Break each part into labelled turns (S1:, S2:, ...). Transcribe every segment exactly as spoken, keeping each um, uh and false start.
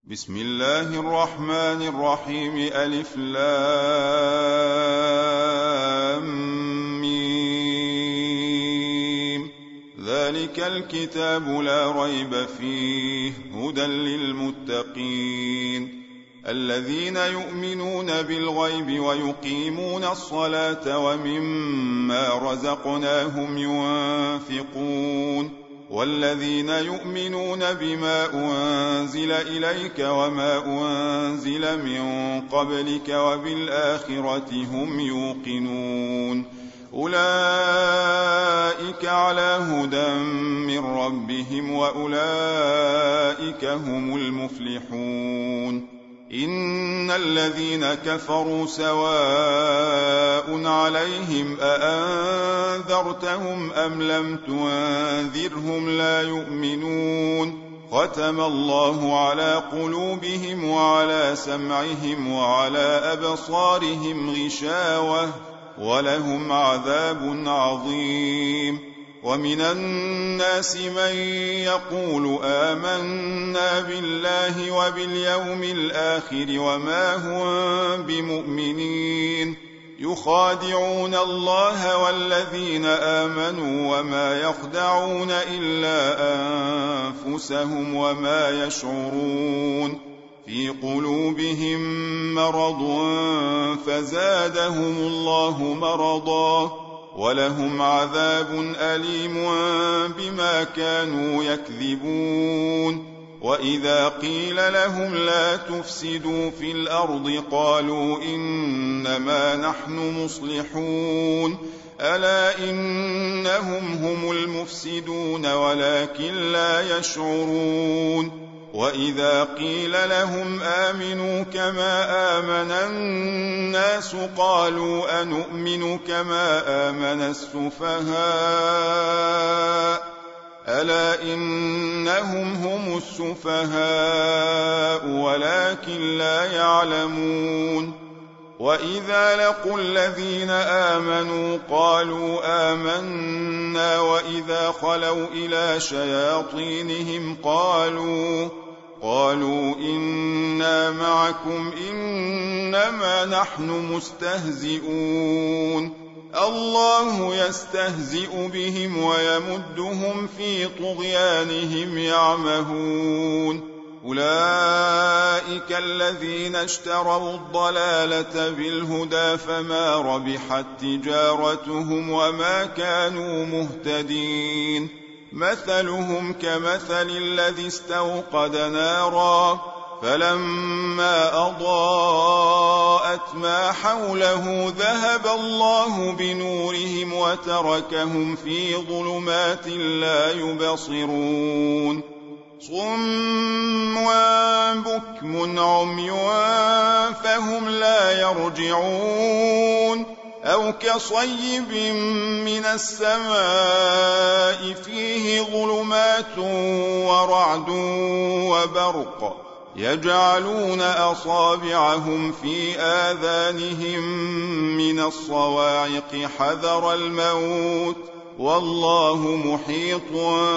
S1: بسم الله الرحمن الرحيم. ألف لام ميم. ذلك الكتاب لا ريب فيه هدى للمتقين الذين يؤمنون بالغيب ويقيمون الصلاة ومما رزقناهم ينفقون والذين يؤمنون بما أنزل إليك وما أنزل من قبلك وبالآخرة هم يوقنون أولئك على هدى من ربهم وأولئك هم المفلحون. إن الذين كفروا سواء عليهم أأنذرتهم أم لم تنذرهم لا يؤمنون ختم الله على قلوبهم وعلى سمعهم وعلى أبصارهم غشاوة ولهم عذاب عظيم. ومن الناس من يقول آمنا بالله وباليوم الآخر وما هم بمؤمنين يخادعون الله والذين آمنوا وما يخدعون إلا أنفسهم وما يشعرون في قلوبهم مرض فزادهم الله مرضا ولهم عذاب أليم بما كانوا يكذبون. وإذا قيل لهم لا تفسدوا في الأرض قالوا إنما نحن مصلحون ألا إنهم هم المفسدون ولكن لا يشعرون. وإذا قيل لهم آمنوا كما آمن الناس قالوا أنؤمن كما آمن السفهاء ألا إنهم هم السفهاء ولكن لا يعلمون. وإذا لقوا الذين آمنوا قالوا آمنا وإذا خلوا إلى شياطينهم قالوا قالوا إنا معكم إنما نحن مستهزئون الله يستهزئ بهم ويمدهم في طغيانهم يعمهون. أولئك الذين اشتروا الضلالة بالهدى فما ربحت تجارتهم وما كانوا مهتدين. مثلهم كمثل الذي استوقد نارا فلما أضاءت ما حوله ذهب الله بنورهم وتركهم في ظلمات لا يبصرون صم بكم عمي فهم لا يرجعون أو كصيب من السماء فيه ظلمات ورعد وبرق يجعلون أصابعهم في آذانهم من الصواعق حذر الموت والله محيط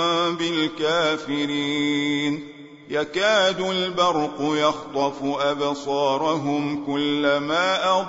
S1: بالكافرين. يكاد البرق يخطف أبصارهم كلما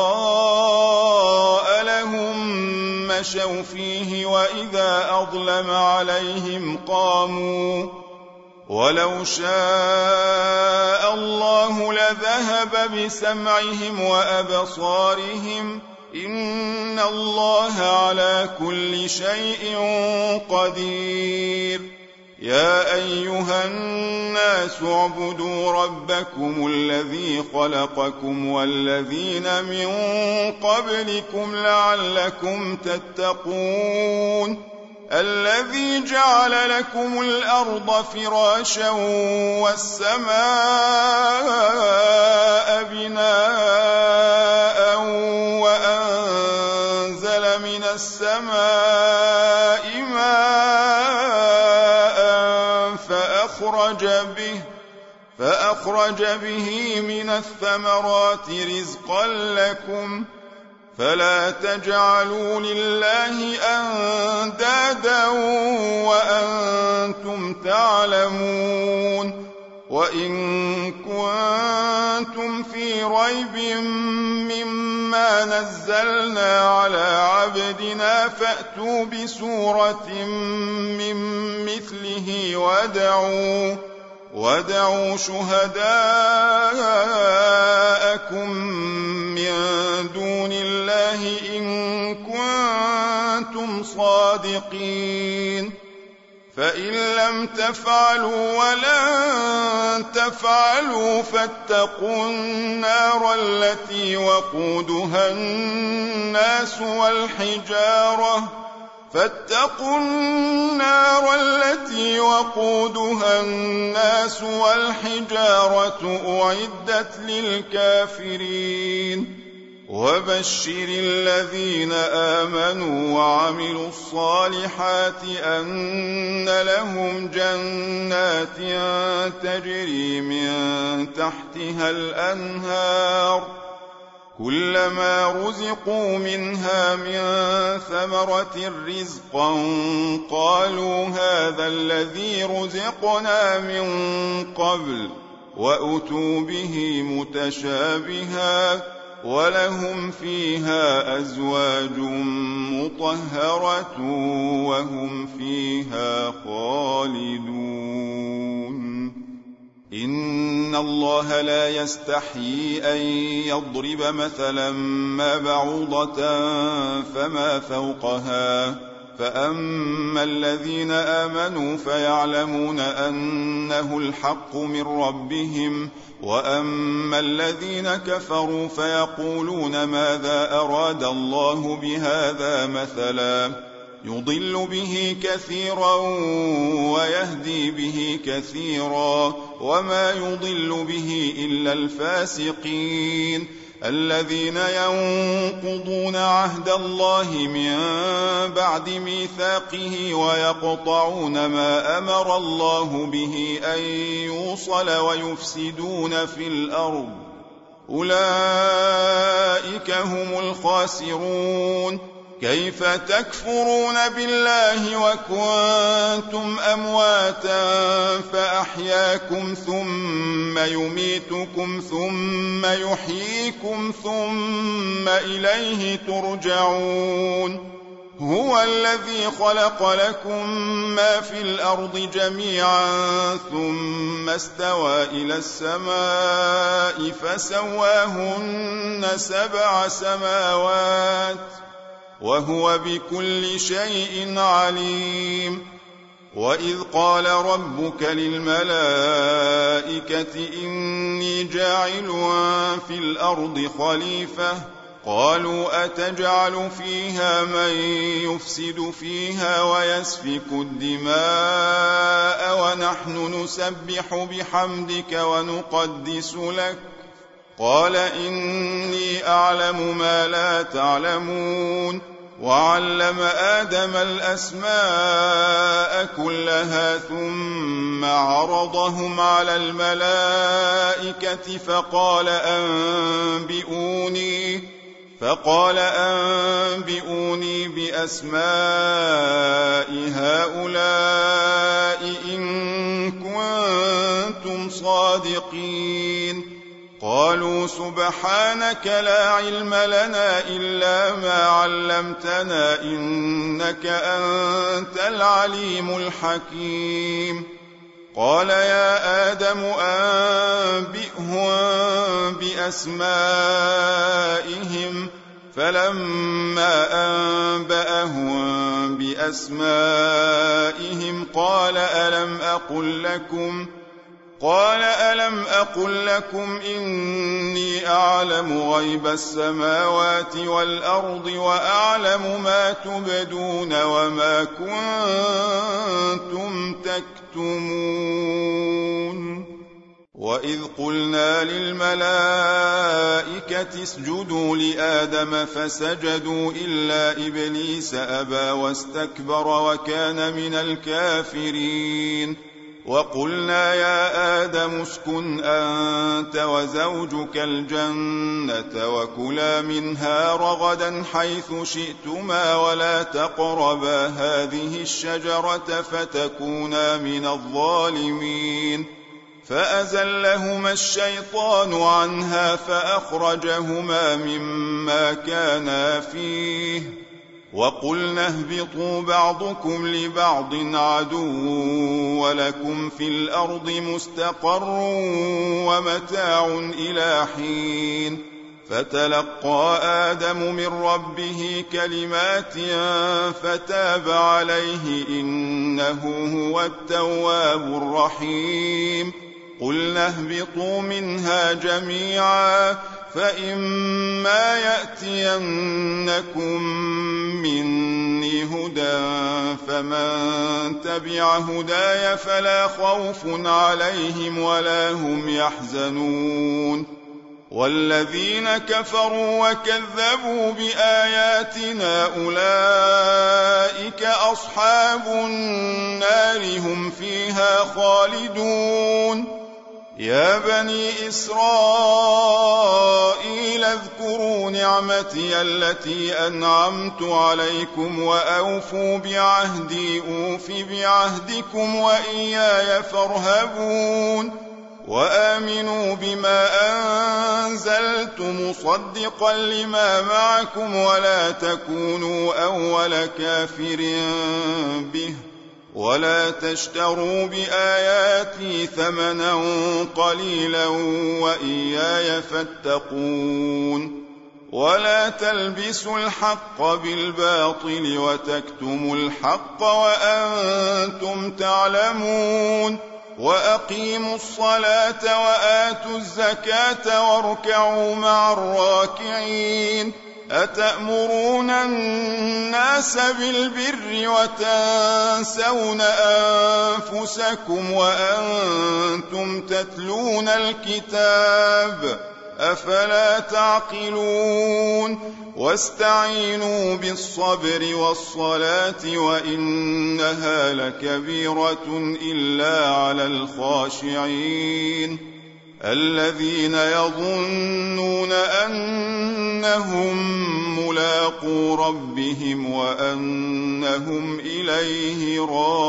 S1: أضاء لهم مشوا فيه وإذا أظلم عليهم قاموا ولو شاء الله لذهب بسمعهم وأبصارهم إن الله على كل شيء قدير. يا أيها الناس اعبدوا ربكم الذي خلقكم والذين من قبلكم لعلكم تتقون الذي جعل لكم الأرض فراشا والسماء بناء وأنزل من السماء ماء فأخرج به فأخرج به من الثمرات رزقا لكم فلا تجعلوا لله أندادا وأنتم تعلمون وإن كنتم في ريب مما نزلنا على عبدنا فأتوا بسورة من مثله وادعوا وادعوا شهداءكم من دون الله إن كنتم صادقين فإن لم تفعلوا ولن تفعلوا فاتقوا النار التي وقودها الناس والحجارة فاتقوا النار التي وقودها الناس والحجارة أعدت للكافرين وبشر الذين آمنوا وعملوا الصالحات أن لهم جنات تجري من تحتها الأنهار كلما رزقوا منها من ثمرة رزقا قالوا هذا الذي رزقنا من قبل وأتوا به متشابها ولهم فيها أزواج مطهرة وهم فيها خالدون إن الله لا يستحيي أن يضرب مثلا ما بعوضة فما فوقها فأما الذين آمنوا فيعلمون أنه الحق من ربهم وأما الذين كفروا فيقولون ماذا أراد الله بهذا مثلا يضل به كثيرا ويهدي به كثيرا وما يضل به إلا الفاسقين الذين ينقضون عهد الله من بعد ميثاقه ويقطعون ما أمر الله به أن يوصل ويفسدون في الأرض أولئك هم الخاسرون كيف تكفرون بالله وكنتم أمواتا فأحياكم ثم يميتكم ثم يحييكم ثم إليه ترجعون هو الذي خلق لكم ما في الأرض جميعا ثم استوى إلى السماء فسواهن سبع سماوات وهو بكل شيء عليم وإذ قال ربك للملائكة إني جاعل في الأرض خليفة قالوا أتجعل فيها من يفسد فيها ويسفك الدماء ونحن نسبح بحمدك ونقدس لك قال إني أعلم ما لا تعلمون وعلم آدم الأسماء كلها ثم عرضهم على الملائكة فقال أنبئوني فقال أنبئوني بأسماء هؤلاء إن كنتم صادقين قالوا سبحانك لا علم لنا إلا ما علمتنا إنك أنت العليم الحكيم قال يا آدم أنبئهم بأسمائهم فلما أنبأهم بأسمائهم قال ألم أقل لكم قال ألم أقل لكم إني أعلم غيب السماوات والأرض وأعلم ما تبدون وما كنتم تكتمون وإذ قلنا للملائكة اسجدوا لآدم فسجدوا إلا إبليس أبى واستكبر وكان من الكافرين وقلنا يا آدم اسكن أنت وزوجك الجنة وكلا منها رغدا حيث شئتما ولا تقربا هذه الشجرة فتكونا من الظالمين فأزلهما الشيطان عنها فأخرجهما مما كانا فيه وقلنا اهبطوا بعضكم لبعض عدو ولكم في الأرض مستقر ومتاع إلى حين فتلقى آدم من ربه كلمات فتاب عليه إنه هو التواب الرحيم قلنا اهبطوا منها جميعا فإما يأتينكم مني هدى فمن تبع هداي فلا خوف عليهم ولا هم يحزنون والذين كفروا وكذبوا بآياتنا أولئك أصحاب النار هم فيها خالدون يا بني إسرائيل اذكروا نعمتي التي أنعمت عليكم وأوفوا بعهدي أوف بعهدكم وإياي فارهبون وآمنوا بما أنزلت مصدقا لما معكم ولا تكونوا أول كافر به ولا تشتروا بآياتي ثمنا قليلا وإياي فاتقون ولا تلبسوا الحق بالباطل وتكتموا الحق وأنتم تعلمون وأقيموا الصلاة وآتوا الزكاة واركعوا مع الراكعين أتأمرون الناس بالبر وتنسون أنفسكم وأنتم تتلون الكتاب أفلا تعقلون واستعينوا بالصبر والصلاة وإنها لكبيرة إلا على الخاشعين الذين يظنون أنهم ملاقو ربهم وأنهم إليه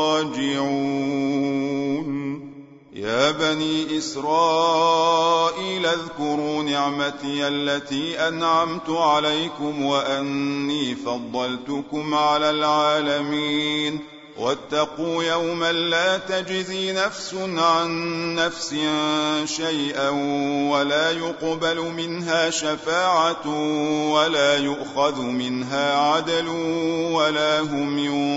S1: راجعون يا بني إسرائيل اذكروا نعمتي التي أنعمت عليكم وأني فضلتكم على العالمين واتقوا يوما لا تجزي نفس عن نفس شيئا ولا يقبل منها شفاعة ولا يؤخذ منها عدل ولا هم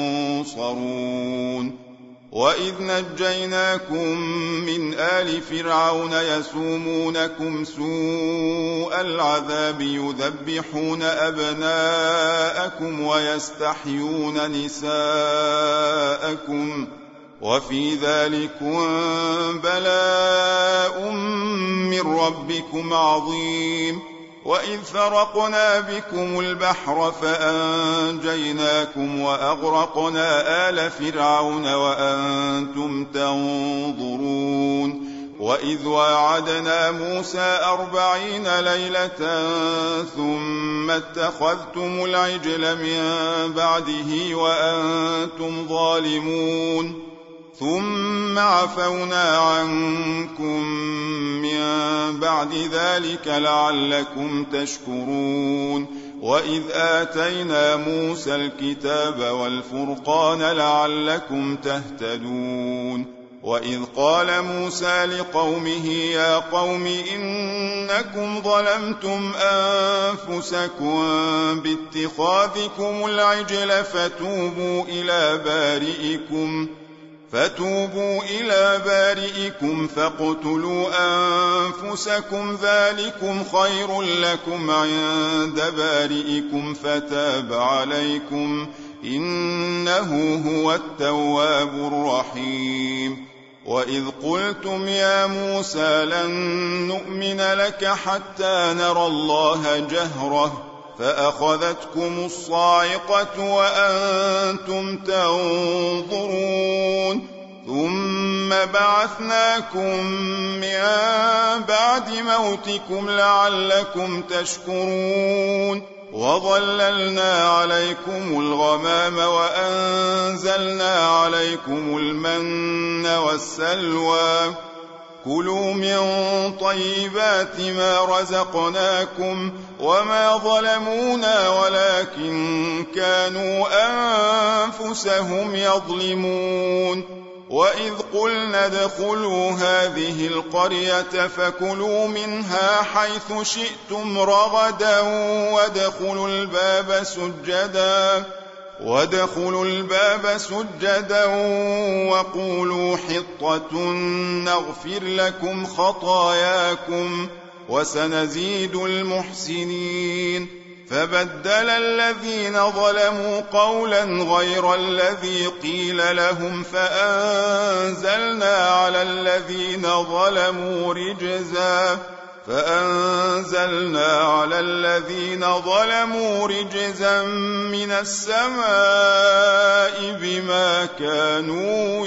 S1: ينصرون وإذ نجيناكم من آل فرعون يسومونكم سوء العذاب يذبحون أبناءكم ويستحيون نساءكم وفي ذلكم بلاء من ربكم عظيم وإذ فرقنا بكم البحر فأنجيناكم وأغرقنا آل فرعون وأنتم تنظرون وإذ واعدنا موسى أربعين ليلة ثم اتخذتم العجل من بعده وأنتم ظالمون ثم عفونا عنكم من بعد ذلك لعلكم تشكرون وإذ آتينا موسى الكتاب والفرقان لعلكم تهتدون وإذ قال موسى لقومه يا قوم إنكم ظلمتم أنفسكم باتخاذكم العجل فتوبوا إلى بارئكم فتوبوا إلى بارئكم فاقتلوا أنفسكم ذلكم خير لكم عند بارئكم فتاب عليكم إنه هو التواب الرحيم وإذ قلتم يا موسى لن نؤمن لك حتى نرى الله جهرة فأخذتكم الصاعقة وأنتم تنظرون ثم بعثناكم من بعد موتكم لعلكم تشكرون وظللنا عليكم الغمام وأنزلنا عليكم المن والسلوى كلوا من طيبات ما رزقناكم وما ظلمونا ولكن كانوا أنفسهم يظلمون وإذ قلنا ادخلوا هذه القرية فكلوا منها حيث شئتم رغدا وادخلوا الباب سجدا وادخلوا الباب سجدا وقولوا حطة نغفر لكم خطاياكم وسنزيد المحسنين فبدل الذين ظلموا قولا غير الذي قيل لهم فأنزلنا على الذين ظلموا رجزا فأنزلنا على الذين ظلموا رجزا من السماء بما كانوا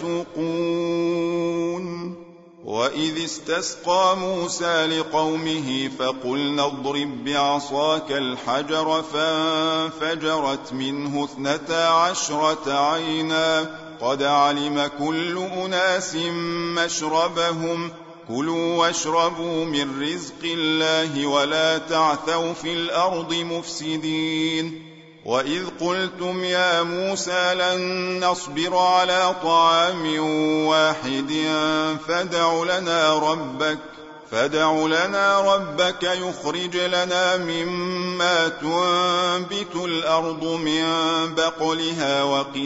S1: يفسقون وإذ استسقى موسى لقومه فقلنا اضرب بعصاك الحجر فانفجرت منه اثنتا عشرة عينا قد علم كل أناس مشربهم كلوا واشربوا من رزق الله ولا تعثوا في الأرض مفسدين وإذ قلتم يا موسى لن نصبر على طعام واحد فادع لنا ربك فادع لنا ربك يخرج لنا مما تنبت الأرض من بقلها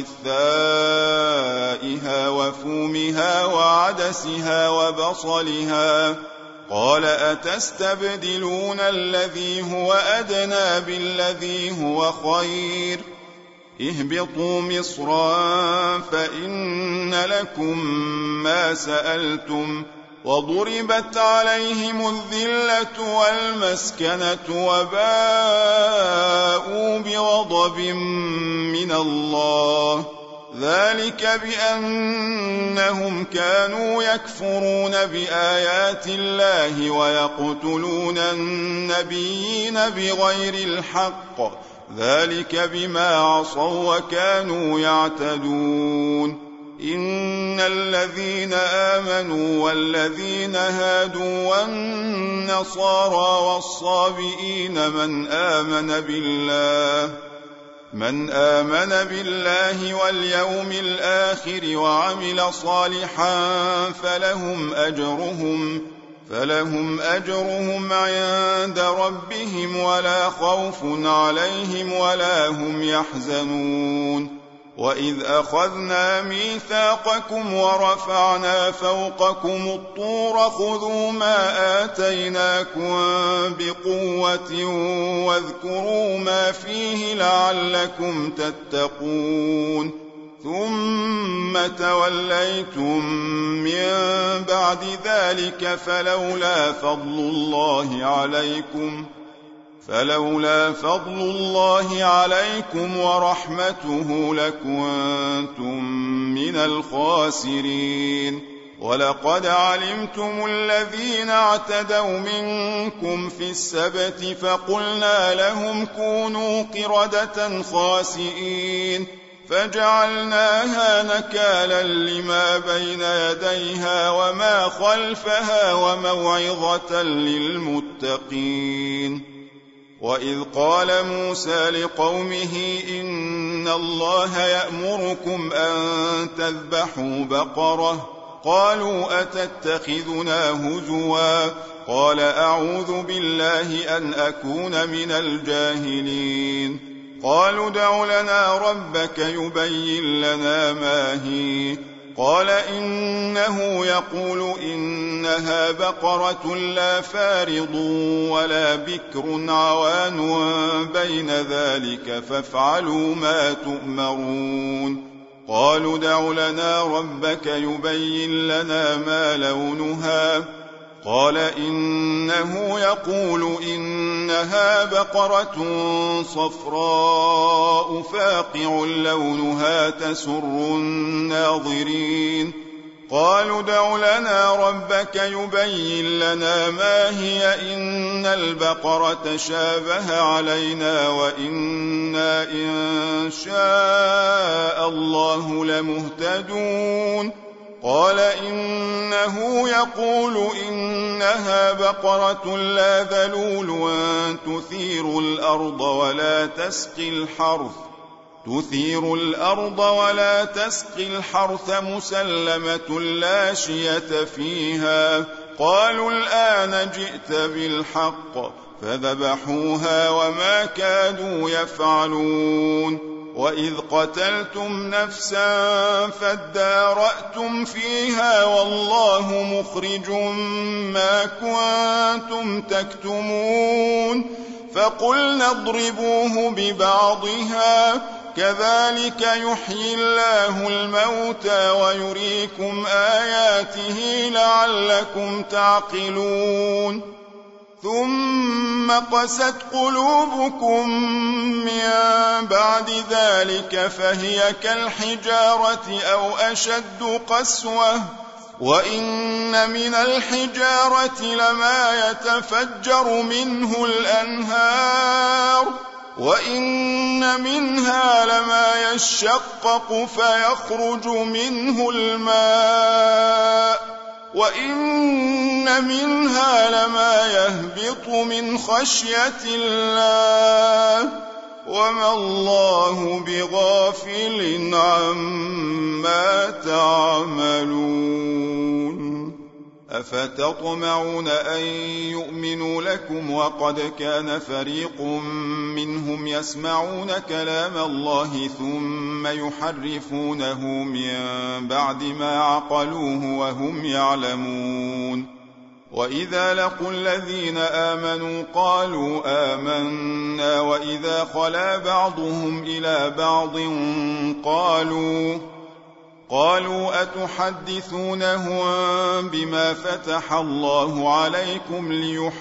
S1: وقثائها وفومها وعدسها وبصلها قال أتستبدلون الذي هو أدنى بالذي هو خير اهبطوا مصرا فإن لكم ما سألتم وضربت عليهم الذلة والمسكنة وباءوا بغضب من الله ذلك بأنهم كانوا يكفرون بآيات الله ويقتلون النبيين بغير الحق ذلك بما عصوا وكانوا يعتدون إن الذين آمنوا والذين هادوا والنصارى والصابئين من آمن بالله من آمن بالله واليوم الآخر وعمل صالحا فلهم أجرهم فلهم أجرهم عند ربهم ولا خوف عليهم ولا هم يحزنون وإذ أخذنا ميثاقكم ورفعنا فوقكم الطور خذوا ما آتيناكم بقوة واذكروا ما فيه لعلكم تتقون ثم توليتم من بعد ذلك فلولا فضل الله عليكم فلولا فضل الله عليكم ورحمته لكنتم من الخاسرين ولقد علمتم الذين اعتدوا منكم في السبت فقلنا لهم كونوا قردة خاسئين فجعلناها نكالا لما بين يديها وما خلفها وموعظة للمتقين وإذ قال موسى لقومه إن الله يأمركم أن تذبحوا بقرة قالوا أتتخذنا هزوا قال أعوذ بالله أن أكون من الجاهلين قالوا ادع لنا ربك يبين لنا ما هي قال إنه يقول إنها بقرة لا فارض ولا بكر عوان بين ذلك فافعلوا ما تؤمرون قالوا ادع لنا ربك يبين لنا ما لونها قال إنه يقول إنها بقرة صفراء فاقع لونها تسر الناظرين قالوا ادع لنا ربك يبين لنا ما هي إن البقرة شابه علينا وإنا إن شاء الله لمهتدون قال إنه يقول إنها بقرة لا ذلول تثير الأرض ولا تسقي الحرث تثير الأرض ولا تسقي الحرث مسلمة لا شية فيها. قالوا الآن جئت بالحق فذبحوها وما كادوا يفعلون. وإذ قتلتم نفسا فادارأتم فيها والله مخرج ما كنتم تكتمون. فقلنا اضربوه ببعضها كذلك يحيي الله الموتى ويريكم آياته لعلكم تعقلون. ثم قست قلوبكم من بعد ذلك فهي كالحجارة أو أشد قسوة وإن من الحجارة لما يتفجر منه الأنهار وإن منها لما يشقق فيخرج منه الماء وإن منها لما يهبط من خشية الله وما الله بغافل عما تعملون. أفتطمعون أن يؤمنوا لكم وقد كان فريق منهم يسمعون كلام الله ثم يحرفونه من بعد ما عقلوه وهم يعلمون. وإذا لقوا الذين آمنوا قالوا آمنا وإذا خلا بعضهم إلى بعض قالوا قالوا أتحدثونهم بما فتح الله عليكم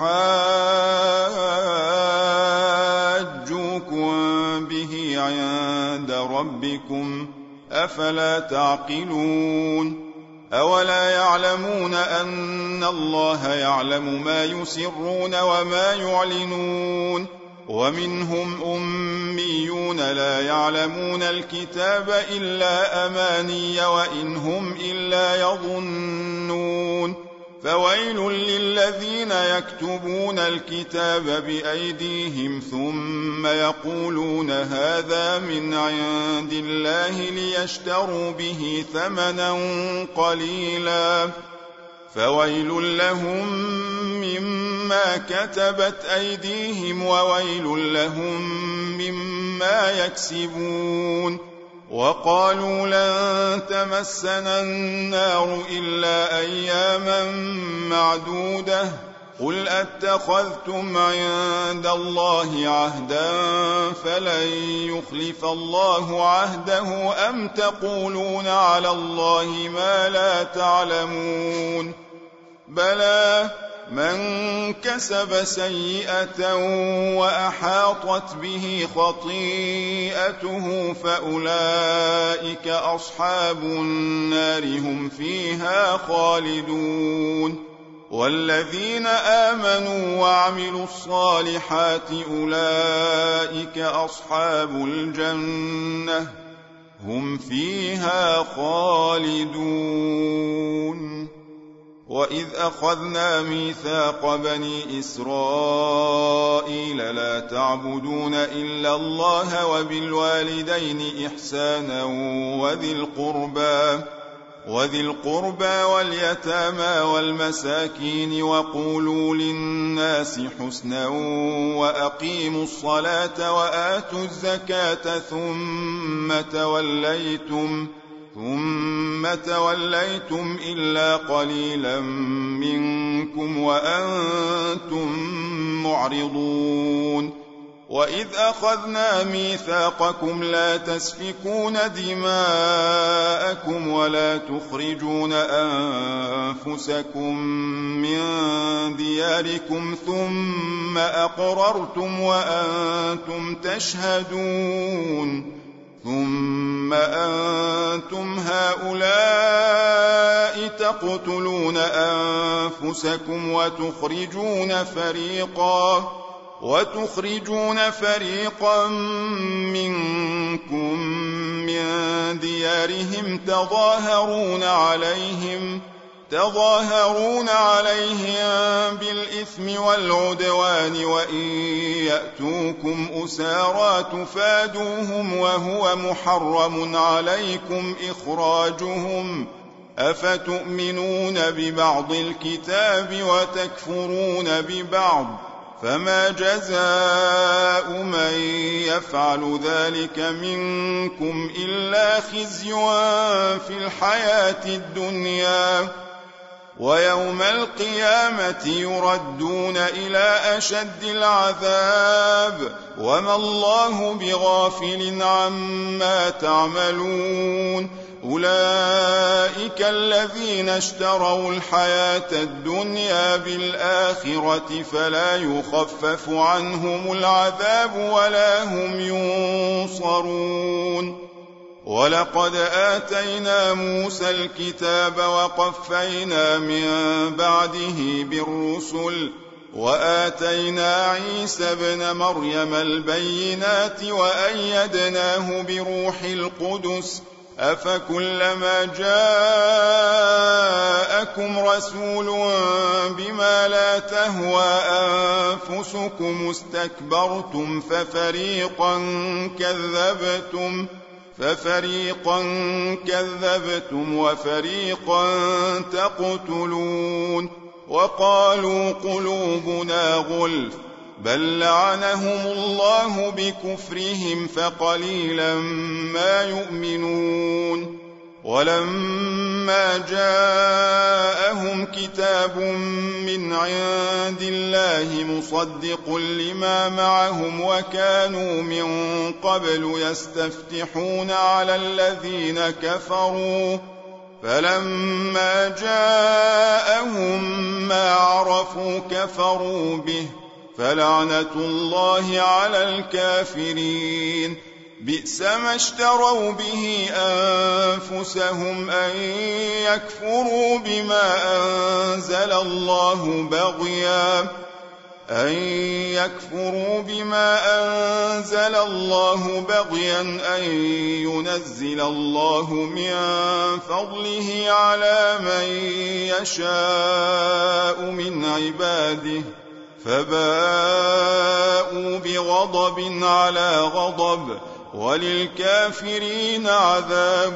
S1: ليحاجوكم به عند ربكم أفلا تعقلون. أولا يعلمون أن الله يعلم ما يسرون وما يعلنون. ومنهم أميون لا يعلمون الكتاب إلا أماني وإن هم إلا يظنون. فويل للذين يكتبون الكتاب بأيديهم ثم يقولون هذا من عند الله ليشتروا به ثمنا قليلا فويل لهم مما كتبت أيديهم وويل لهم مما يكسبون. وقالوا لن تمسنا النار إلا أياما معدودة قل أتخذتم عند الله عهدا فلن يخلف الله عهده أم تقولون على الله ما لا تعلمون. بلى من كسب سيئة وأحاطت به خطيئته فأولئك أصحاب النار هم فيها خالدون. والذين آمنوا وعملوا الصالحات أولئك أصحاب الجنة هم فيها خالدون. وإذ أخذنا ميثاق بني إسرائيل لا تعبدون إلا الله وبالوالدين إحسانا وذي القربى وذي القربى واليتامى والمساكين وقولوا للناس حسنا وأقيموا الصلاة وآتوا الزكاة ثم توليتم ثم توليتم إلا قليلا منكم وأنتم معرضون. وإذ أخذنا ميثاقكم لا تسفكون دماءكم ولا تخرجون أنفسكم من دياركم ثم أقررتم وأنتم تشهدون ثم أنتم هؤلاء تقتلون أنفسكم وتخرجون فريقا وتخرجون فريقا منكم من ديارهم تظاهرون عليهم تظاهرون عليهم بالإثم والعدوان وإن يأتوكم أسارى تفادوهم وهو محرم عليكم إخراجهم أفتؤمنون ببعض الكتاب وتكفرون ببعض فما جزاء من يفعل ذلك منكم إلا خزي في الحياة الدنيا ويوم القيامة يردون إلى أشد العذاب وما الله بغافل عما تعملون أولئك الذين اشتروا الحياة الدنيا بالآخرة فلا يخفف عنهم العذاب ولا هم ينصرون ولقد آتينا موسى الكتاب وقفينا من بعده بالرسل وآتينا عيسى ابن مريم البينات وأيدناه بروح القدس أفكلما جاءكم رسول بما لا تهوى أنفسكم استكبرتم ففريقا كذبتم ففريقا كذبتم وفريقا تقتلون وقالوا قلوبنا غلف بل لعنهم الله بكفرهم فقليلا ما يؤمنون ولما جاءهم كتاب من عند الله مصدق لما معهم وكانوا من قبل يستفتحون على الذين كفروا فلما جاءهم ما عرفوا كفروا به فلعنة الله على الكافرين بئس ما اشتروا به أنفسهم أن يكفروا بما أنزل الله بغيا أن يكفروا بما أنزل الله بغيا أن ينزل الله من فضله على من يشاء من عباده فباءوا بغضب على غضب وللكافرين عذاب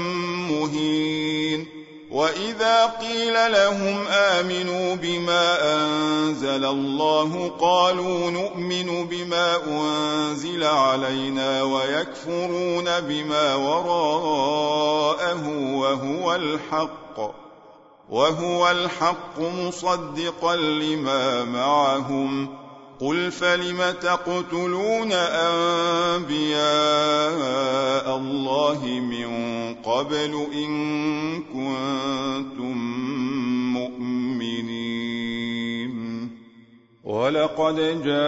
S1: مهين وإذا قيل لهم آمنوا بما أنزل الله قالوا نؤمن بما أنزل علينا ويكفرون بما وراءه وهو الحق وهو الحق مصدقا لما معهم قل فلم تقتلون أنبياء الله من قبل إن كنتم مؤمنين ولقد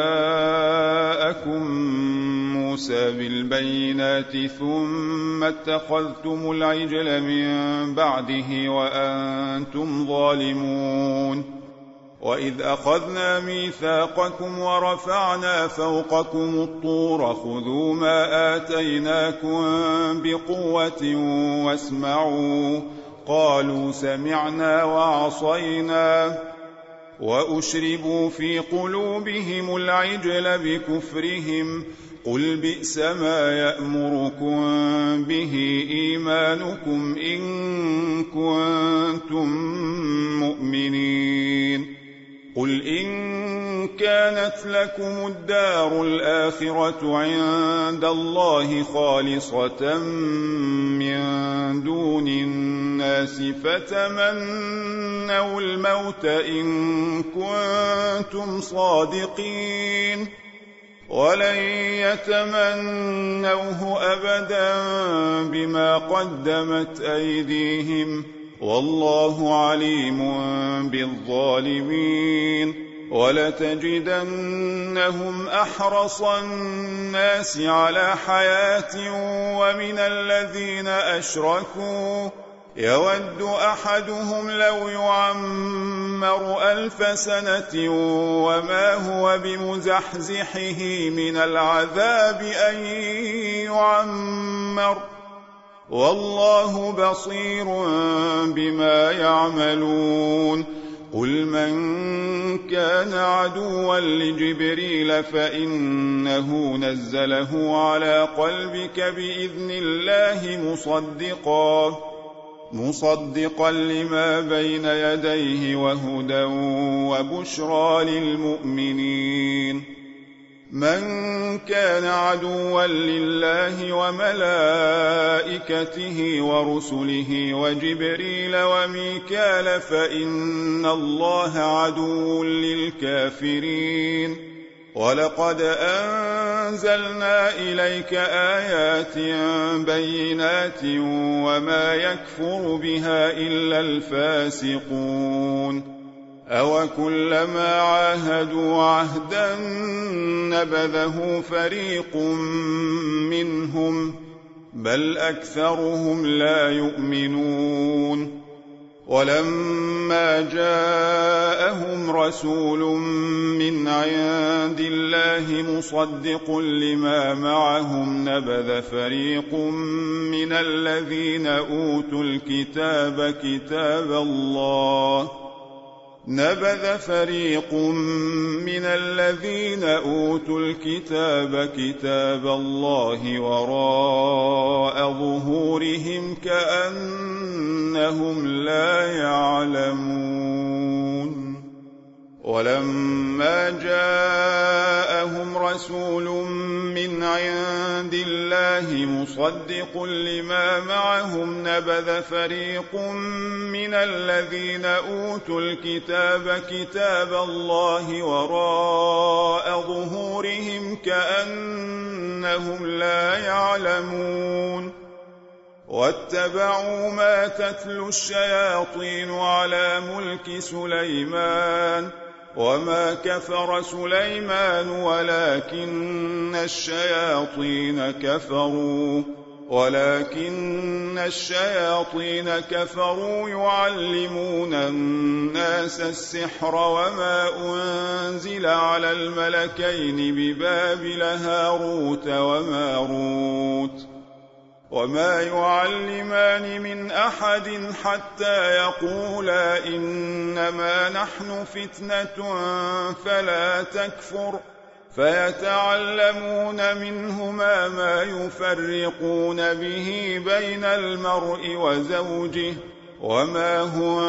S1: جاءكم موسى بالبينات ثم اتخذتم العجل من بعده وأنتم ظالمون وإذ أخذنا ميثاقكم ورفعنا فوقكم الطور خذوا ما آتيناكم بقوة واسمعوا قالوا سمعنا وعصينا وأشربوا في قلوبهم العجل بكفرهم قل بئس ما يأمركم به إيمانكم إن كنتم مؤمنين قل إن كانت لكم الدار الآخرة عند الله خالصة من دون الناس فتمنوا الموت إن كنتم صادقين ولن يتمنوه أبدا بما قدمت أيديهم والله عليم بالظالمين ولتجدنهم أحرص الناس على حياة ومن الذين أشركوا يود أحدهم لو يعمر ألف سنة وما هو بمزحزحه من العذاب أن يعمر والله بصير بما يعملون قل من كان عدوا لجبريل فإنه نزله على قلبك بإذن الله مصدقا مصدقا لما بين يديه وهدى وبشرى للمؤمنين من كان عدوا لله وملائكته ورسله وجبريل وميكال فإن الله عدو للكافرين ولقد أنزلنا إليك آيات بينات وما يكفر بها إلا الفاسقون أوكلما عاهدوا عهدا نبذه فريق منهم بل أكثرهم لا يؤمنون ولما جاءهم رسول من عند الله مصدق لما معهم نبذ فريق من الذين أوتوا الكتاب كتاب الله نبذ فريق من الذين أوتوا الكتاب كتاب الله وراء ظهورهم كأنهم لا يعلمون ولما جاءهم رسول من عند الله مصدق لما معهم نبذ فريق من الذين أوتوا الكتاب كتاب الله وراء ظهورهم كأنهم لا يعلمون واتبعوا ما تتلو الشياطين على ملك سليمان وما كفر سليمان ولكن الشياطين كفروا ولكن الشياطين كفروا يعلمون الناس السحر وما أنزل على الملكين ببابل هاروت وماروت وما يعلمان من أحد حتى يقولا إنما نحن فتنة فلا تكفر فيتعلمون منهما ما يفرقون به بين المرء وزوجه وما هم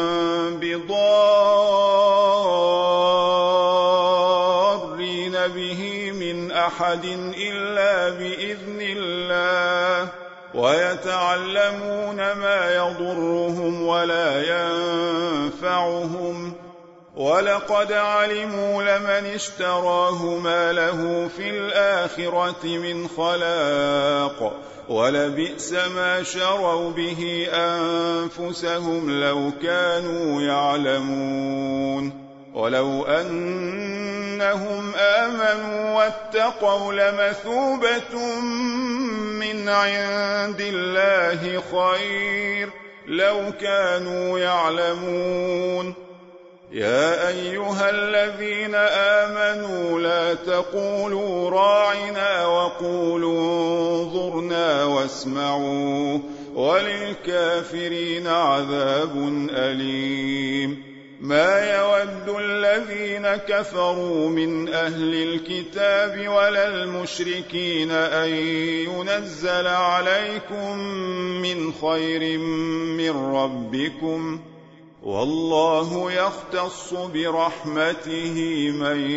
S1: بضارين به من أحد إلا بإذن الله ويتعلمون ما يضرهم ولا ينفعهم ولقد علموا لمن اشتراه ما له في الآخرة من خلاق ولبئس ما شروا به أنفسهم لو كانوا يعلمون ولو أنهم آمنوا واتقوا لمثوبة من عند الله خير لو كانوا يعلمون يا أيها الذين آمنوا لا تقولوا راعنا وقولوا انظرنا واسمعوا وللكافرين عذاب أليم ما يود الذين كفروا من أهل الكتاب ولا المشركين أن ينزل عليكم من خير من ربكم والله يختص برحمته من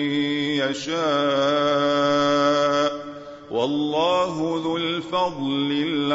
S1: يشاء والله ذو الفضل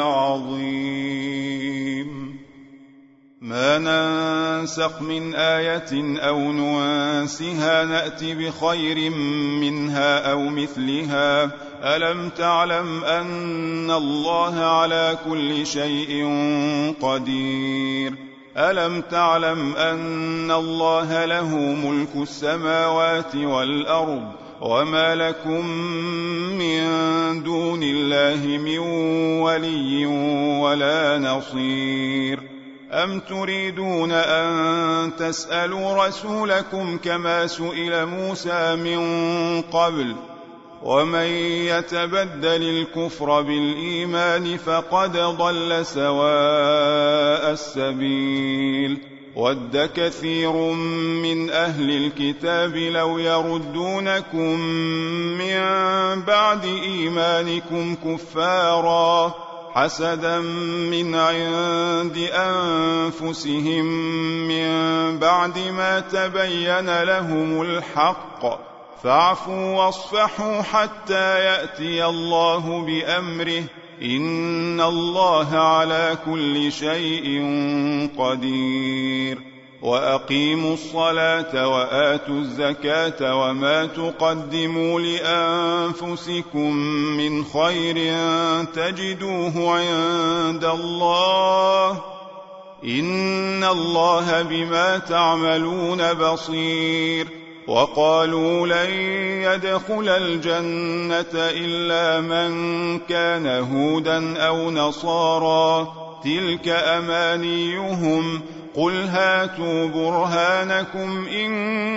S1: العظيم ما ننسخ من آية أو ننسها نأتي بخير منها أو مثلها ألم تعلم أن الله على كل شيء قدير ألم تعلم أن الله له ملك السماوات والأرض وما لكم من دون الله من ولي ولا نصير أم تريدون أن تسألوا رسولكم كما سئل موسى من قبل ومن يتبدل الكفر بالإيمان فقد ضل سواء السبيل ود كثير من أهل الكتاب لو يردونكم من بعد إيمانكم كفارا حسدا من عند أنفسهم من بعد ما تبين لهم الحق فاعفوا واصفحوا حتى يأتي الله بأمره إن الله على كل شيء قدير وأقيموا الصلاة وآتوا الزكاة وما تقدموا لأنفسكم من خير تجدوه عند الله إن الله بما تعملون بصير وقالوا لن يدخل الجنة إلا من كان هودا أو نصارى تلك أمانيهم قل هاتوا برهانكم إن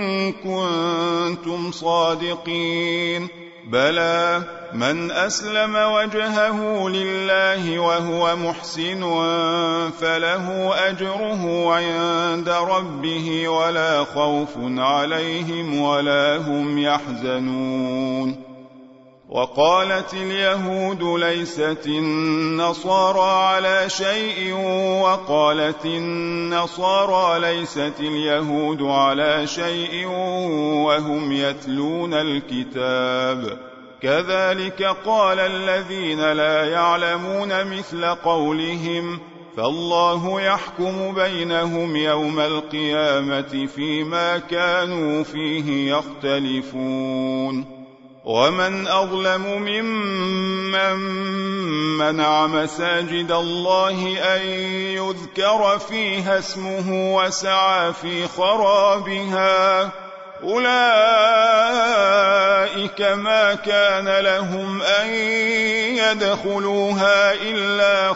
S1: كنتم صادقين بلى من أسلم وجهه لله وهو محسن فله أجره عند ربه ولا خوف عليهم ولا هم يحزنون وقالت اليهود ليست النصارى على شيء وقالت النصارى ليست اليهود على شيء وهم يتلون الكتاب كذلك قال الذين لا يعلمون مثل قولهم فالله يحكم بينهم يوم القيامة فيما كانوا فيه يختلفون ومن أظلم ممن منع مساجد الله أن يذكر فيها اسمه وسعى في خرابها أولئك ما كان لهم أن يدخلوها إلا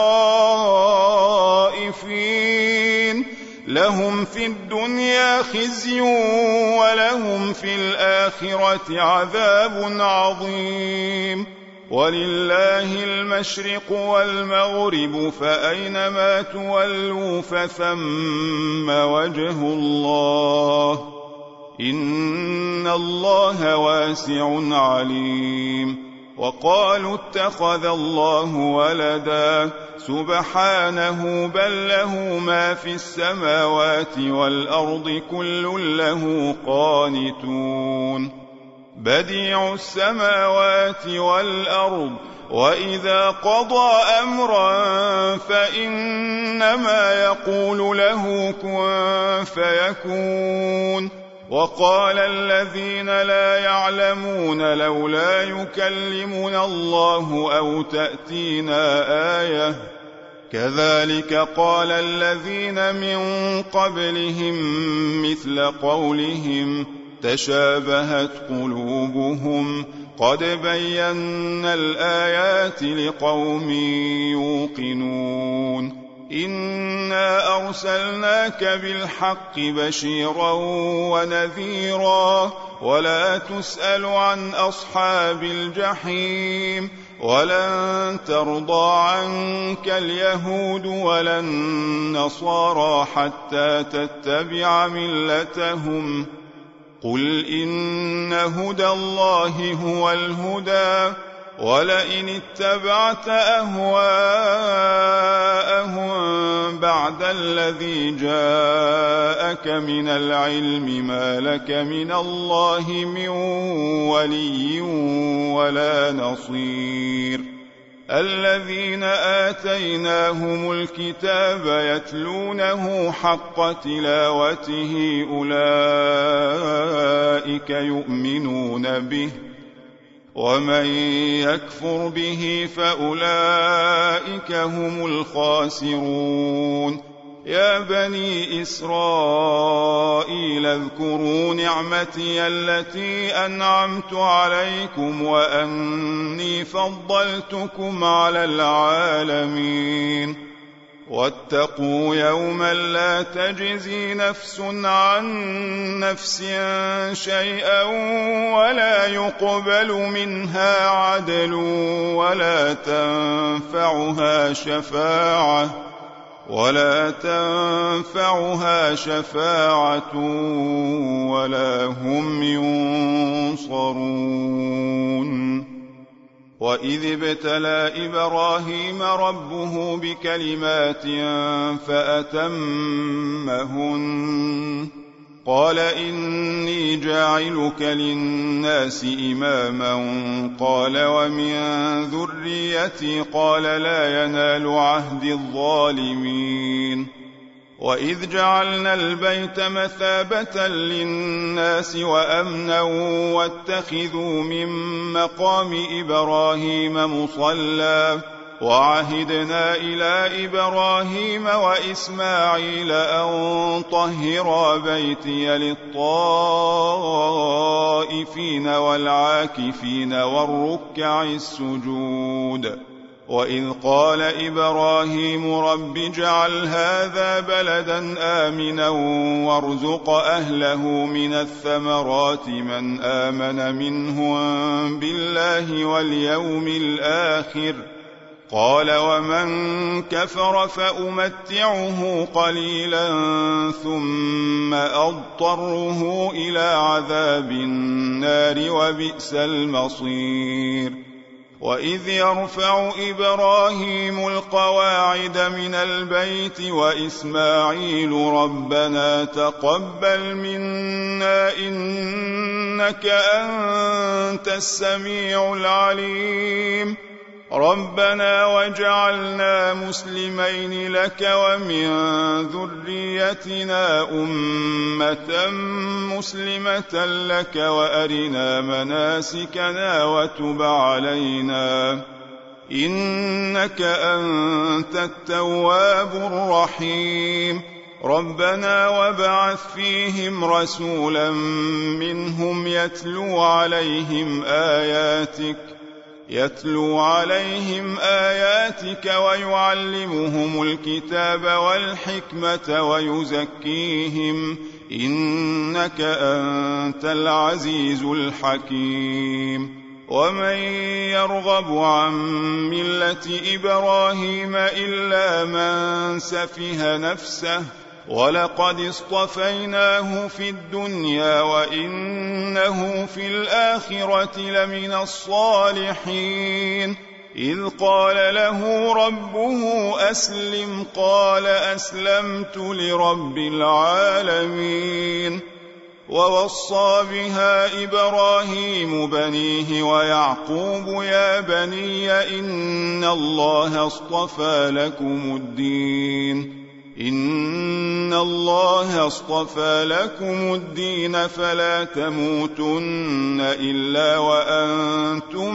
S1: خائفين لهم في الدنيا خزي ولهم في الآخرة عذاب عظيم ولله المشرق والمغرب فأينما تولوا فثم وجه الله إن الله واسع عليم وقالوا اتخذ الله ولدا سبحانه بل له ما في السماوات والأرض كل له قانتون بديع السماوات والأرض وإذا قضى أمرا فإنما يقول له كن فيكون وقال الذين لا يعلمون لولا يكلمنا الله أو تأتينا آية كذلك قال الذين من قبلهم مثل قولهم تشابهت قلوبهم قد بينا الآيات لقوم يوقنون إنا أرسلناك بالحق بشيرا ونذيرا ولا تسأل عن أصحاب الجحيم ولن ترضى عنك اليهود ولا النصارى حتى تتبع ملتهم قل إن هدى الله هو الهدى ولئن اتبعت أهواءهم بعد الذي جاءك من العلم ما لك من الله من ولي ولا نصير الذين آتيناهم الكتاب يتلونه حق تلاوته أولئك يؤمنون به ومن يكفر به فأولئك هم الخاسرون يا بني إسرائيل اذكروا نعمتي التي أنعمت عليكم وأني فضلتكم على العالمين واتقوا يوما لا تجزي نفس عن نفس شيئا ولا يقبل منها عدل ولا تنفعها شفاعة ولا تنفعها شفاعة ولا هم ينصرون. وإذ ابتلى إبراهيم ربه بكلمات فأتمهن قال إني جاعلك للناس إماما قال ومن ذريتي قال لا ينال عهد الظالمين. وإذ جعلنا البيت مثابة للناس وأمنا واتخذوا من مقام إبراهيم مصلى وعهدنا إلى إبراهيم وإسماعيل أن طهرا بيتي للطائفين والعاكفين والركع السجود. وإذ قال إبراهيم رب اجعل هذا بلدا آمنا وارزق أهله من الثمرات من آمن منهم بالله واليوم الآخر قال ومن كفر فأمتعه قليلا ثم أضطره إلى عذاب النار وبئس المصير. وإذ يرفع إبراهيم القواعد من البيت وإسماعيل ربنا تقبل منا إنك أنت السميع العليم ربنا وجعلنا مسلمين لك ومن ذريتنا أمة مسلمة لك وأرنا مناسكنا وتب علينا إنك أنت التواب الرحيم. ربنا وابعث فيهم رسولا منهم يتلو عليهم آياتك يتلو عليهم آياتك ويعلمهم الكتاب والحكمة ويزكيهم إنك أنت العزيز الحكيم. ومن يرغب عن ملة إبراهيم إلا من سفه نفسه ولقد اصطفيناه في الدنيا وإنه في الآخرة لمن الصالحين. إذ قال له ربه أسلم قال أسلمت لرب العالمين. ووصى بها إبراهيم بنيه ويعقوب يا بني إن الله اصطفى لكم الدين إن الله اصطفى لكم الدين فلا تموتن إلا وأنتم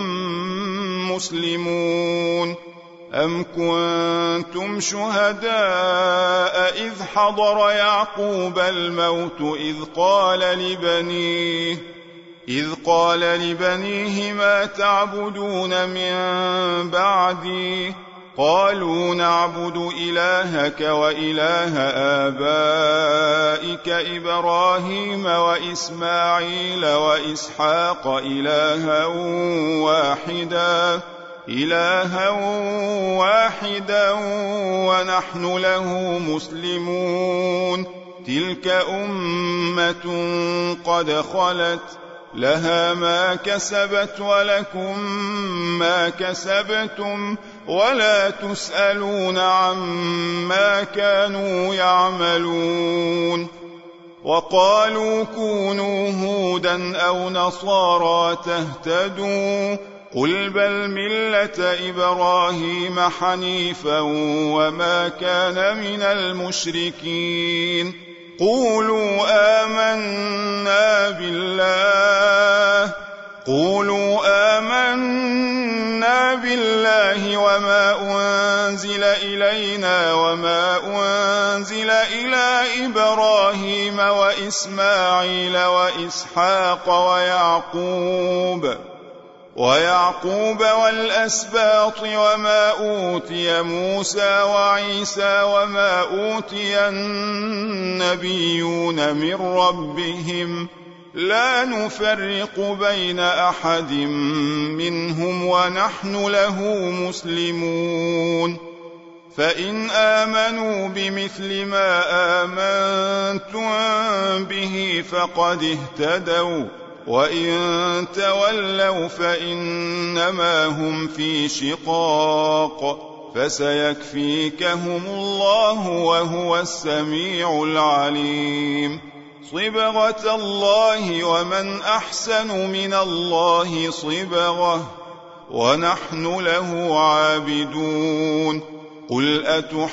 S1: مسلمون. أم كنتم شهداء إذ حضر يعقوب الموت إذ قال لبنيه إذ قال لبنيه ما تعبدون من بعدي قالوا نعبد إلهك وإله آبائك إبراهيم وإسماعيل وإسحاق إلها واحدا إلها واحدا ونحن له مسلمون. تلك أمة قد خلت لها ما كسبت ولكم ما كسبتم ولا تسألون عما كانوا يعملون. وقالوا كونوا هودا أو نصارى تهتدوا قل بل ملة إبراهيم حنيفا وما كان من المشركين. قولوا آمنا بالله قولوا آمنا بالله وما أنزل إلينا وما أنزل إلى إبراهيم وإسماعيل وإسحاق ويعقوب ويعقوب والأسباط وما أوتي موسى وعيسى وما أوتي النبيون من ربهم لا نفرق بين أحد منهم ونحن له مسلمون فإن آمنوا بمثل ما آمنتم به فقد اهتدوا وإن تولوا فإنما هم في شقاق فسيكفيكهم الله وهو السميع العليم صبغة الله ومن أحسن من الله صبغة ونحن له عابدون قل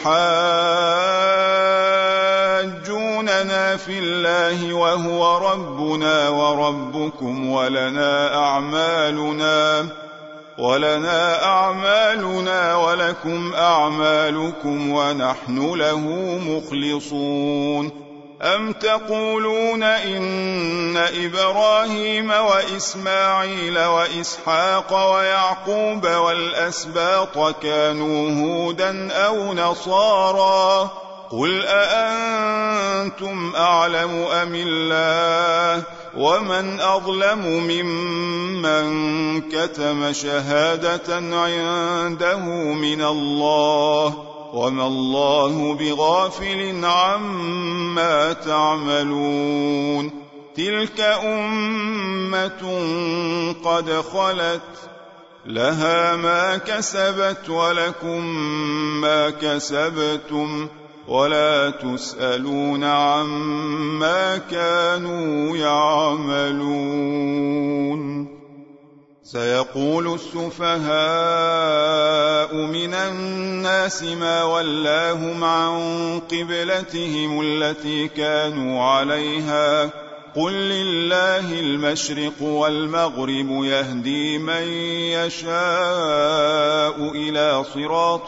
S1: أتحاجوننا في الله وهو ربنا وربكم ولنا أعمالنا ولنا أعمالنا ولكم أعمالكم ونحن له مخلصون أم تقولون إن إبراهيم وإسماعيل وإسحاق ويعقوب والأسباط كانوا هودا أو نصارى قل أأنتم أعلم أم الله ومن أظلم ممن كتم شهادة عنده من الله وما الله بغافل عما تعملون تلك أمة قد خلت لها ما كسبت ولكم ما كسبتم ولا تسألون عما كانوا يعملون سيقول السفهاء من الناس ما ولاهم عن قبلتهم التي كانوا عليها قل لله المشرق والمغرب يهدي من يشاء إلى صراط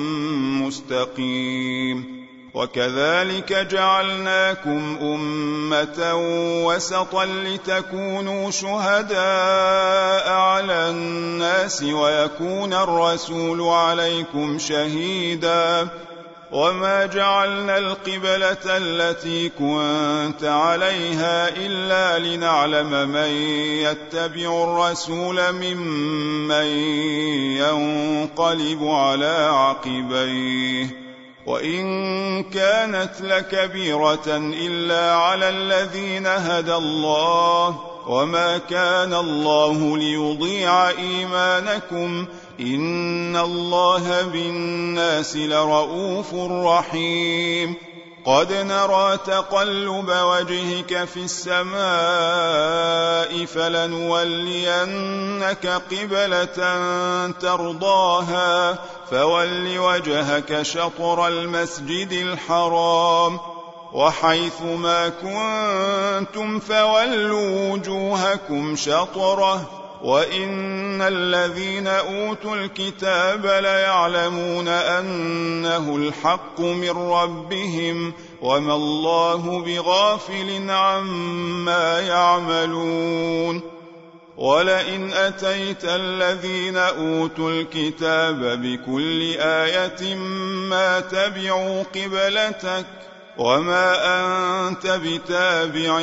S1: مستقيم وكذلك جعلناكم أمة وسطا لتكونوا شهداء على الناس ويكون الرسول عليكم شهيدا وما جعلنا القبلة التي كنت عليها إلا لنعلم من يتبع الرسول ممن ينقلب على عقبيه وإن كانت لكبيرة إلا على الذين هدى الله وما كان الله ليضيع إيمانكم إن الله بالناس لرؤوف رحيم قد نرى تقلب وجهك في السماء فلنولينك قبلة ترضاها فول وجهك شطر المسجد الحرام وحيث ما كنتم فولوا وجوهكم شطره وإن الذين أوتوا الكتاب ليعلمون أنه الحق من ربهم وما الله بغافل عما يعملون ولئن أتيت الذين أوتوا الكتاب بكل آية ما تبعوا قبلتك وما أنت بتابع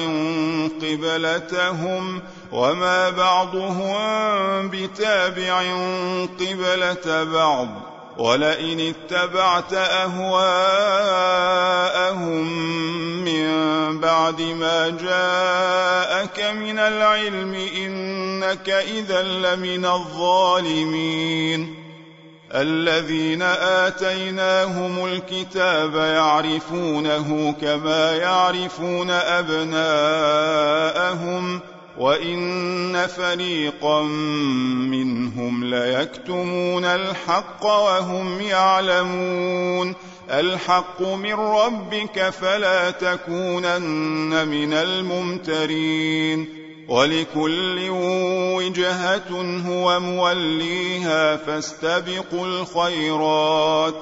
S1: قبلتهم وما بعضهم بتابع قبلة بعض ولئن اتبعت أهواءهم من بعد ما جاءك من العلم إنك إذا لمن الظالمين الذين آتيناهم الكتاب يعرفونه كما يعرفون أبناءهم وإن فريقا منهم ليكتمون الحق وهم يعلمون الحق من ربك فلا تكونن من الممترين ولكل وجهة هو موليها فاستبقوا الخيرات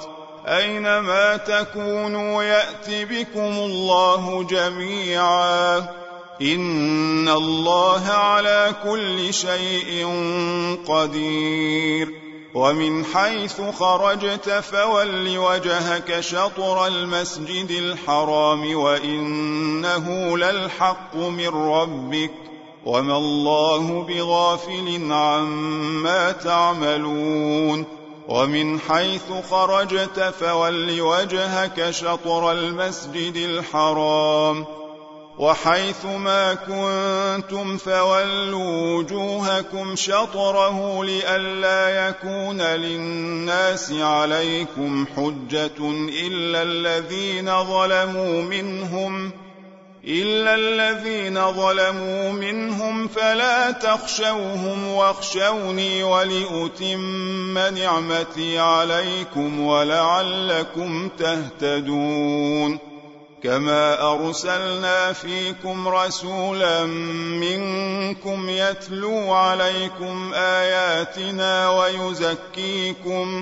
S1: أينما تكونوا يأت بكم الله جميعا إن الله على كل شيء قدير. ومن حيث خرجت فول وجهك شطر المسجد الحرام وإنه للحق من ربك وما الله بغافل عما تعملون. ومن حيث خرجت فول وجهك شطر المسجد الحرام وحيث ما كنتم فولوا وجوهكم شطره لئلا يكون للناس عليكم حجة إلا الذين ظلموا منهم إلا الذين ظلموا منهم فلا تخشوهم واخشوني ولأتم نعمتي عليكم ولعلكم تهتدون. كما أرسلنا فيكم رسولا منكم يتلو عليكم آياتنا ويزكيكم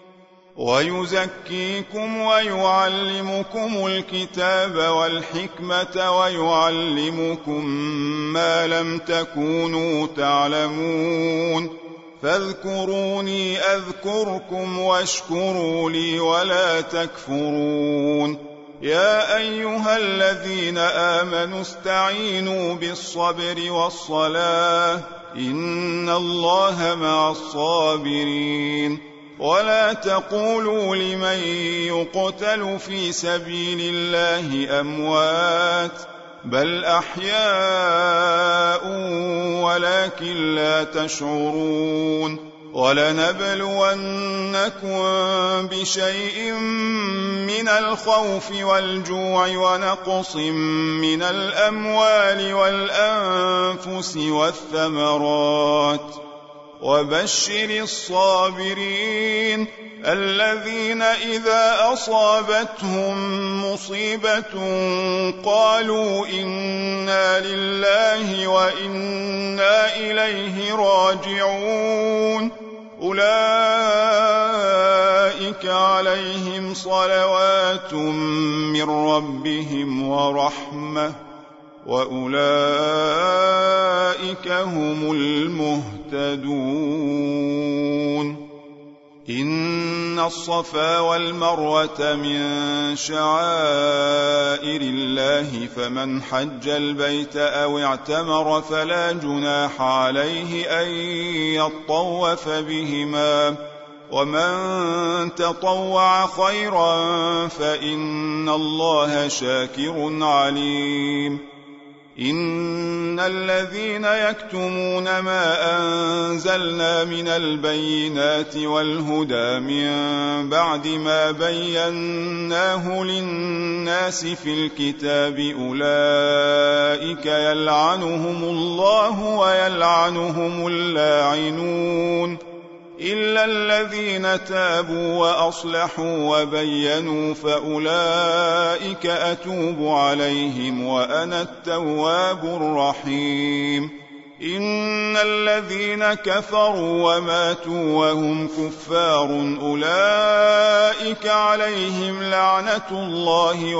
S1: ويزكيكم ويعلمكم الكتاب والحكمة ويعلمكم ما لم تكونوا تعلمون. فاذكروني أذكركم واشكروا لي ولا تكفرون. يا أيها الذين آمنوا استعينوا بالصبر والصلاة إن الله مع الصابرين. ولا تقولوا لمن يقتل في سبيل الله أموات بل أحياء ولكن لا تشعرون. ولنبلونكم بشيء من الخوف والجوع ونقص من الأموال والأنفس والثمرات وبشر الصابرين الذين إذا أصابتهم مصيبة قالوا إنا لله وإنا إليه راجعون. أولئك عليهم صلوات من ربهم ورحمة وأولئك هم المهتدون. إن الصفا والمروة من شعائر الله فمن حج البيت أو اعتمر فلا جناح عليه أن يطوف بهما ومن تطوع خيرا فإن الله شاكر عليم. إن الذين يكتمون ما أنزلنا من البينات والهدى من بعد ما بيناه للناس في الكتاب أولئك يلعنهم الله ويلعنهم اللاعنون إلا الذين تابوا وأصلحوا وبينوا فأولئك أتوب عليهم وأنا التواب الرحيم. إن الذين كفروا وماتوا وهم كفار أولئك عليهم لعنة الله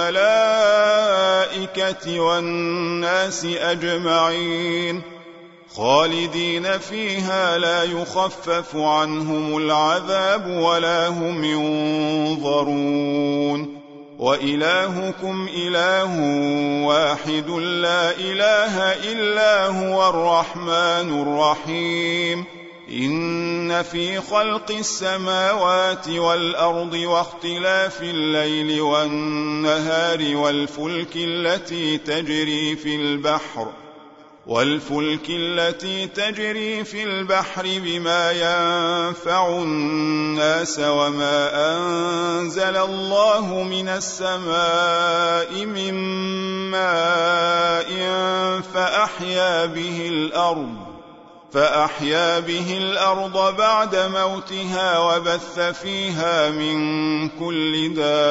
S1: والملائكة والناس أجمعين خالدين فيها لا يخفف عنهم العذاب ولا هم ينظرون. وإلهكم إله واحد لا إله إلا هو الرحمن الرحيم. إن في خلق السماوات والأرض واختلاف الليل والنهار والفلك التي تجري في البحر والفلك التي تجري في البحر بما ينفع الناس وما أنزل الله من السماء من ماء فأحيا به الأرض فأحيا به الأرض بعد موتها وبث فيها من كل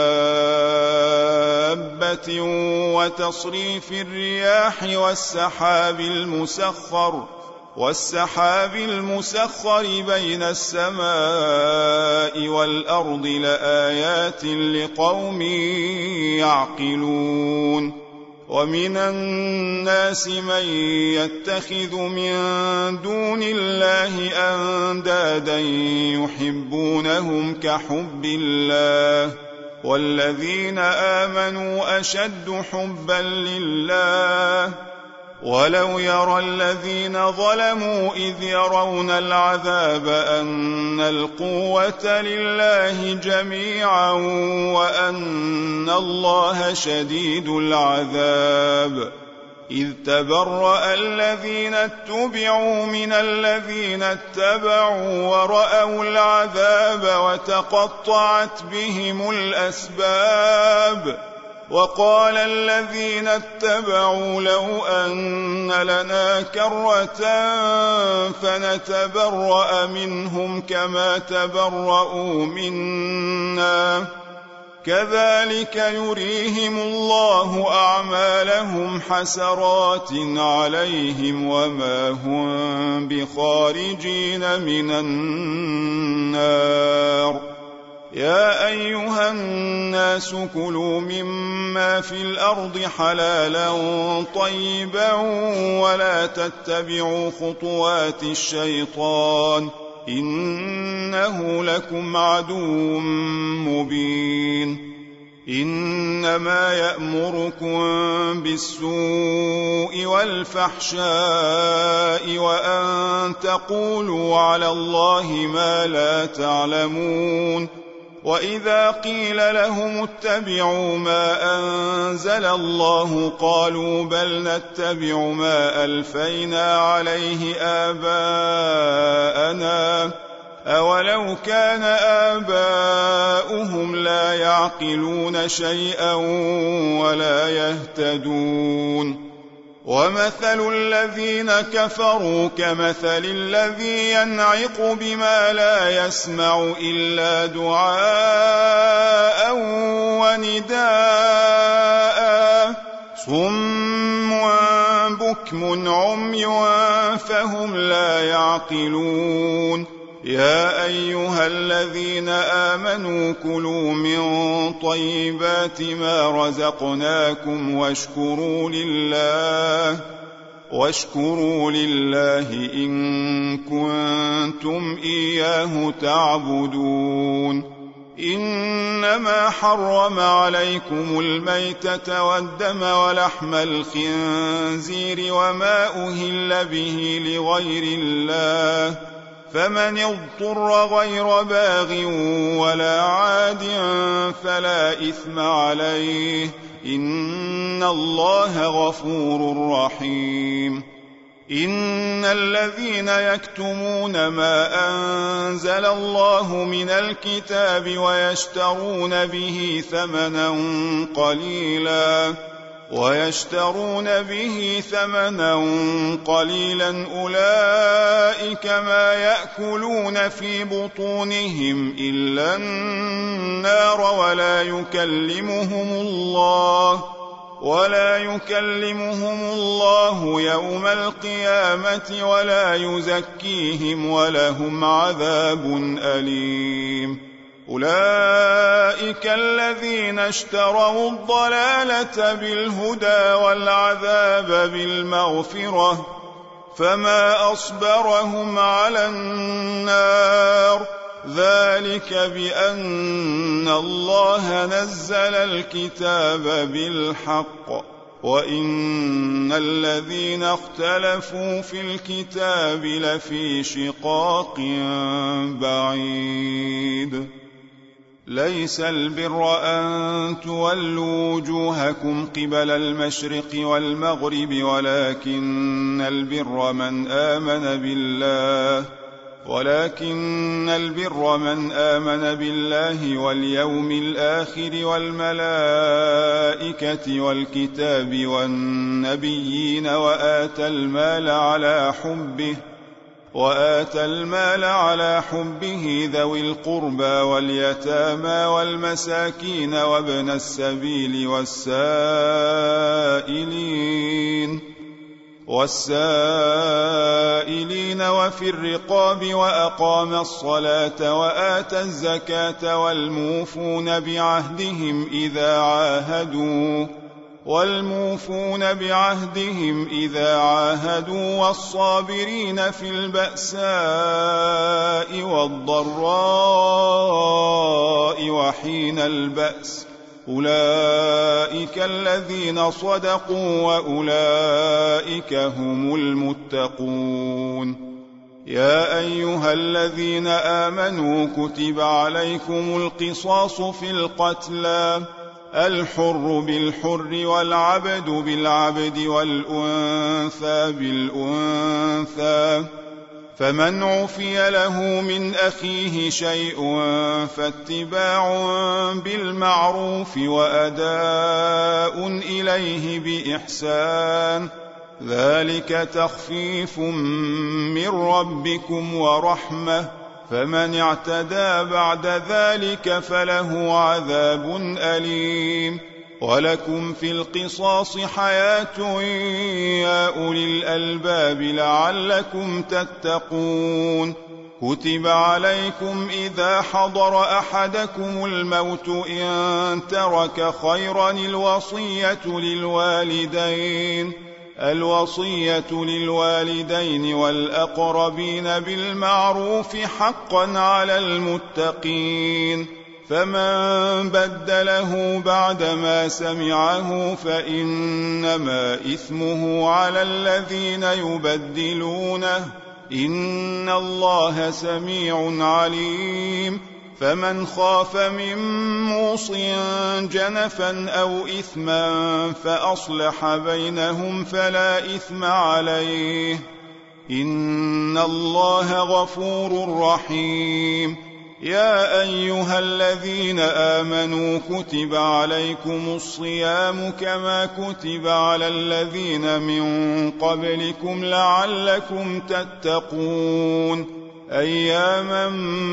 S1: دابة وتصريف الرياح والسحاب المسخر والسحاب المسخر بين السماء والأرض لآيات لقوم يعقلون. ومن الناس من يتخذ من دون الله أندادا يحبونهم كحب الله والذين آمنوا أشد حبا لله ولو يرى الذين ظلموا إذ يرون العذاب أن القوة لله جميعا وأن الله شديد العذاب إذ تبرأ الذين اتبعوا من الذين اتبعوا ورأوا العذاب وتقطعت بهم الأسباب وقال الذين اتبعوا لو أن لنا كرة فنتبرأ منهم كما تبرؤوا منا كذلك يريهم الله أعمالهم حسرات عليهم وما هم بخارجين من النار يا أيها الناس كلوا مما في الأرض حلالا طيبا ولا تتبعوا خطوات الشيطان إنه لكم عدو مبين إنما يأمركم بالسوء والفحشاء وأن تقولوا على الله ما لا تعلمون وإذا قيل لهم اتبعوا ما أنزل الله قالوا بل نتبع ما ألفينا عليه آباءنا أولو كان آباؤهم لا يعقلون شيئا ولا يهتدون ومثل الذين كفروا كمثل الذي ينعق بما لا يسمع إلا دعاء ونداء صم بكم عمي فهم لا يعقلون يا أيها الذين آمنوا كلوا من طيبات ما رزقناكم واشكروا لله واشكروا لله إن كنتم إياه تعبدون إنما حرم عليكم الميتة والدم ولحم الخنزير وما أهل به لغير الله فمن اضطر غير باغ ولا عاد فلا إثم عليه إن الله غفور رحيم إن الذين يكتمون ما أنزل الله من الكتاب ويشترون به ثمنا قليلا ويشترون به ثمنا قليلا أولئك ما يأكلون في بطونهم إلا النار ولا يكلمهم الله ولا يكلمهم الله يوم القيامة ولا يزكيهم ولهم عذاب أليم أولئك الذين اشتروا الضلالة بالهدى والعذاب بالمغفرة فما أصبرهم على النار ذلك بأن الله نزل الكتاب بالحق وإن الذين اختلفوا في الكتاب لفي شقاق بعيد ليس البر أن تولوا وجوهكم قبل المشرق والمغرب ولكن البر من آمن بالله ولكن البر من آمن بالله واليوم الآخر والملائكة والكتاب والنبيين وآتى المال على حبه وآتى المال على حبه ذوي القربى واليتامى والمساكين وابن السبيل والسائلين والسائلين وفي الرقاب وأقام الصلاة وآتى الزكاة والموفون بعهدهم إذا عاهدوا والموفون بعهدهم إذا عاهدوا والصابرين في البأساء والضراء وحين البأس أولئك الذين صدقوا وأولئك هم المتقون. يا أيها الذين آمنوا كتب عليكم القصاص في القتلى الحر بالحر والعبد بالعبد والأنثى بالأنثى فمن عفي له من أخيه شيء فاتباع بالمعروف وأداء إليه بإحسان ذلك تخفيف من ربكم ورحمة فمن اعتدى بعد ذلك فله عذاب أليم. ولكم في القصاص حياة يا أولي الألباب لعلكم تتقون. كتب عليكم إذا حضر أحدكم الموت إن ترك خيرا الوصية للوالدين الوصية للوالدين والأقربين بالمعروف حقا على المتقين. فمن بدله بعدما سمعه فإنما إثمه على الذين يبدلونه إن الله سميع عليم. فمن خاف من موص جنفا أو إثما فأصلح بينهم فلا إثم عليه إن الله غفور رحيم. يا أيها الذين آمنوا كتب عليكم الصيام كما كتب على الذين من قبلكم لعلكم تتقون أياما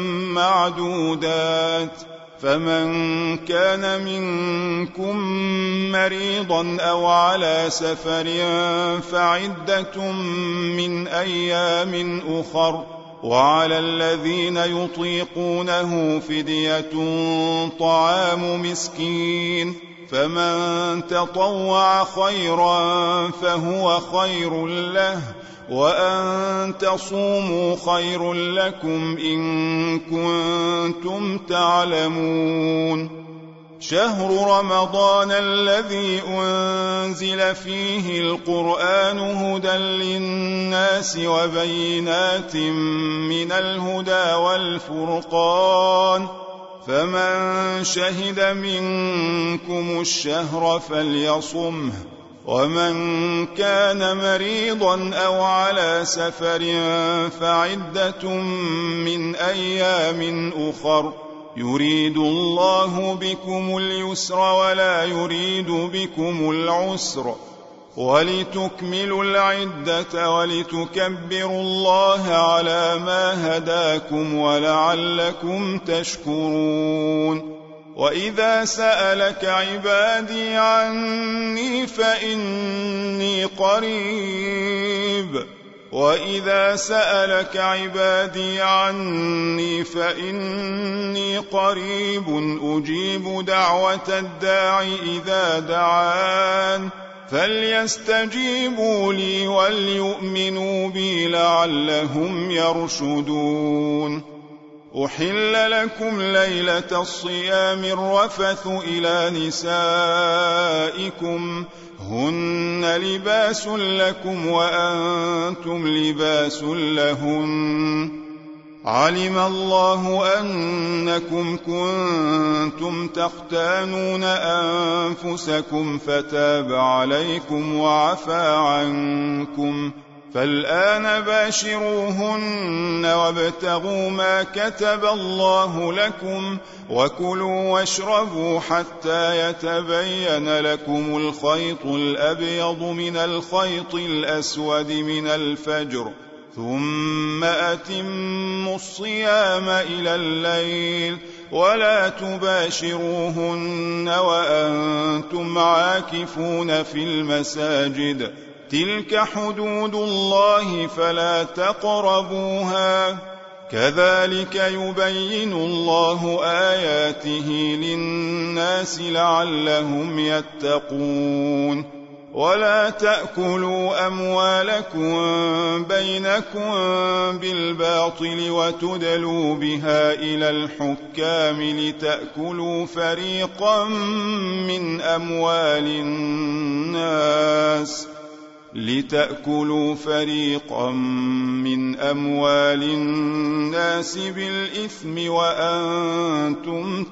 S1: معدودات. فمن كان منكم مريضا أو على سفر فعدة من أيام أخر وعلى الذين يطيقونه فدية طعام مسكين فمن تطوع خيرا فهو خير له وأن تصوموا خير لكم إن كنتم تعلمون. شهر رمضان الذي أنزل فيه القرآن هدى للناس وبينات من الهدى والفرقان فمن شهد منكم الشهر فليصمه ومن كان مريضا أو على سفر فعدة من أيام أخر يريد الله بكم اليسر ولا يريد بكم العسر ولتكملوا العدة ولتكبروا الله على ما هداكم ولعلكم تشكرون. وإذا سألك عبادي عني فإني قريب وإذا سألك عبادي عني فإني قريب أجيب دعوة الداع إذا دعان فليستجيبوا لي وليؤمنوا بي لعلهم يرشدون. أحل لكم ليلة الصيام الرفث إلى نسائكم هن لباس لكم وأنتم لباس لهن علم الله أنكم كنتم تختانون أنفسكم فتاب عليكم وعفى عنكم فالآن باشروهن وابتغوا ما كتب الله لكم وكلوا واشربوا حتى يتبين لكم الخيط الأبيض من الخيط الأسود من الفجر ثم أتموا الصيام إلى الليل ولا تباشروهن وأنتم عاكفون في المساجد تلك حدود الله فلا تقربوها كذلك يبين الله آياته للناس لعلهم يتقون ولا تأكلوا أموالكم بينكم بالباطل وتدلوا بها إلى الحكام لتأكلوا فريقا من أموال الناس لتأكلوا فريقا من أموال الناس بالإثم وأنتم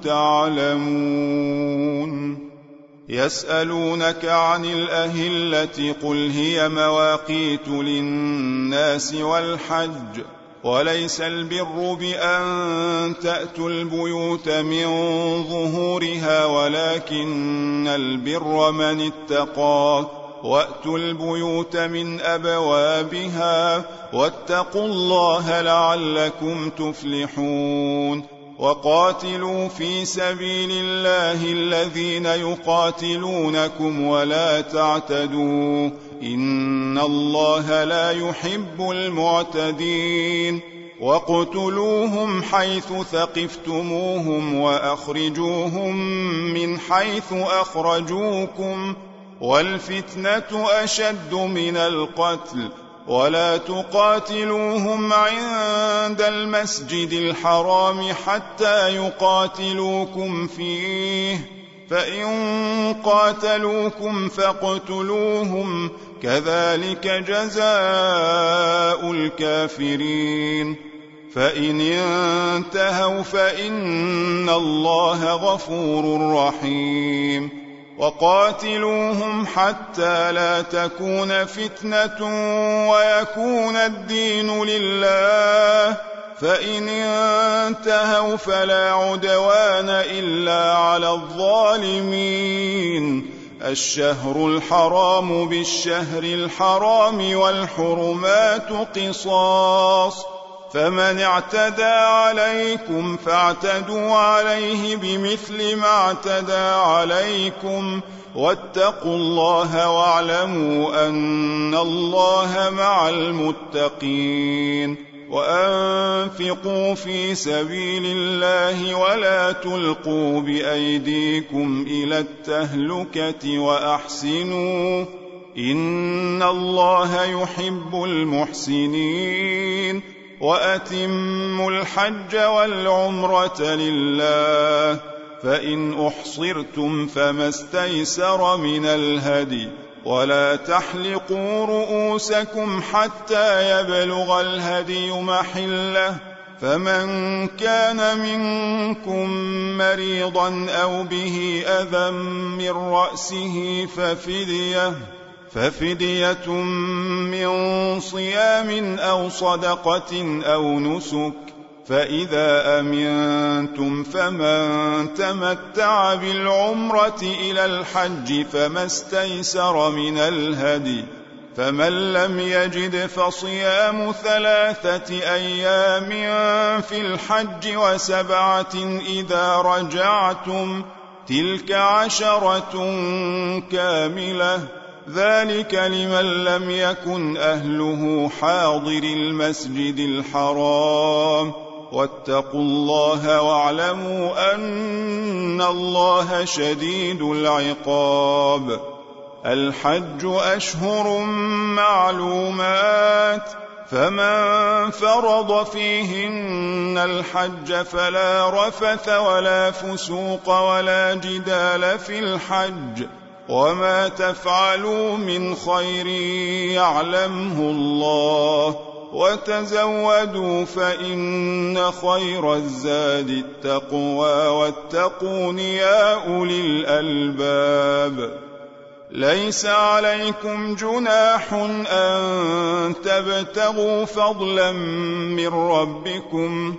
S1: تعلمون يسألونك عن الأهلة قل هي مواقيت للناس والحج وليس البر بأن تأتوا البيوت من ظهورها ولكن البر من اتقى وأتوا البيوت من أبوابها واتقوا الله لعلكم تفلحون وقاتلوا في سبيل الله الذين يقاتلونكم ولا تعتدوا إن الله لا يحب المعتدين واقتلوهم حيث ثقفتموهم وأخرجوهم من حيث أخرجوكم والفتنة أشد من القتل ولا تقاتلوهم عند المسجد الحرام حتى يقاتلوكم فيه فإن قاتلوكم فاقتلوهم كذلك جزاء الكافرين فإن انتهوا فإن الله غفور رحيم وقاتلوهم حتى لا تكون فتنة ويكون الدين لله فإن انتهوا فلا عدوان إلا على الظالمين الشهر الحرام بالشهر الحرام والحرمات قصاص فمن اعتدى عليكم فاعتدوا عليه بمثل ما اعتدى عليكم واتقوا الله واعلموا أن الله مع المتقين وأنفقوا في سبيل الله ولا تلقوا بأيديكم إلى التهلكة وأحسنوا إن الله يحب المحسنين وأتموا الحج والعمرة لله فإن أحصرتم فما استيسر من الهدي ولا تحلقوا رؤوسكم حتى يبلغ الهدي محله فمن كان منكم مريضا أو به أذى من رأسه ففدية ففدية من صيام أو صدقة أو نسك فإذا أمنتم فمن تمتع بالعمرة إلى الحج فما استيسر من الهدي فمن لم يجد فصيام ثلاثة أيام في الحج وسبعة إذا رجعتم تلك عشرة كاملة ذلك لمن لم يكن أهله حاضر المسجد الحرام واتقوا الله واعلموا أن الله شديد العقاب الحج أشهر معلومات فمن فرض فيهن الحج فلا رفث ولا فسوق ولا جدال في الحج وما تفعلوا من خير يعلمه الله وتزودوا فإن خير الزاد التقوى واتقون يا أولي الألباب ليس عليكم جناح أن تبتغوا فضلا من ربكم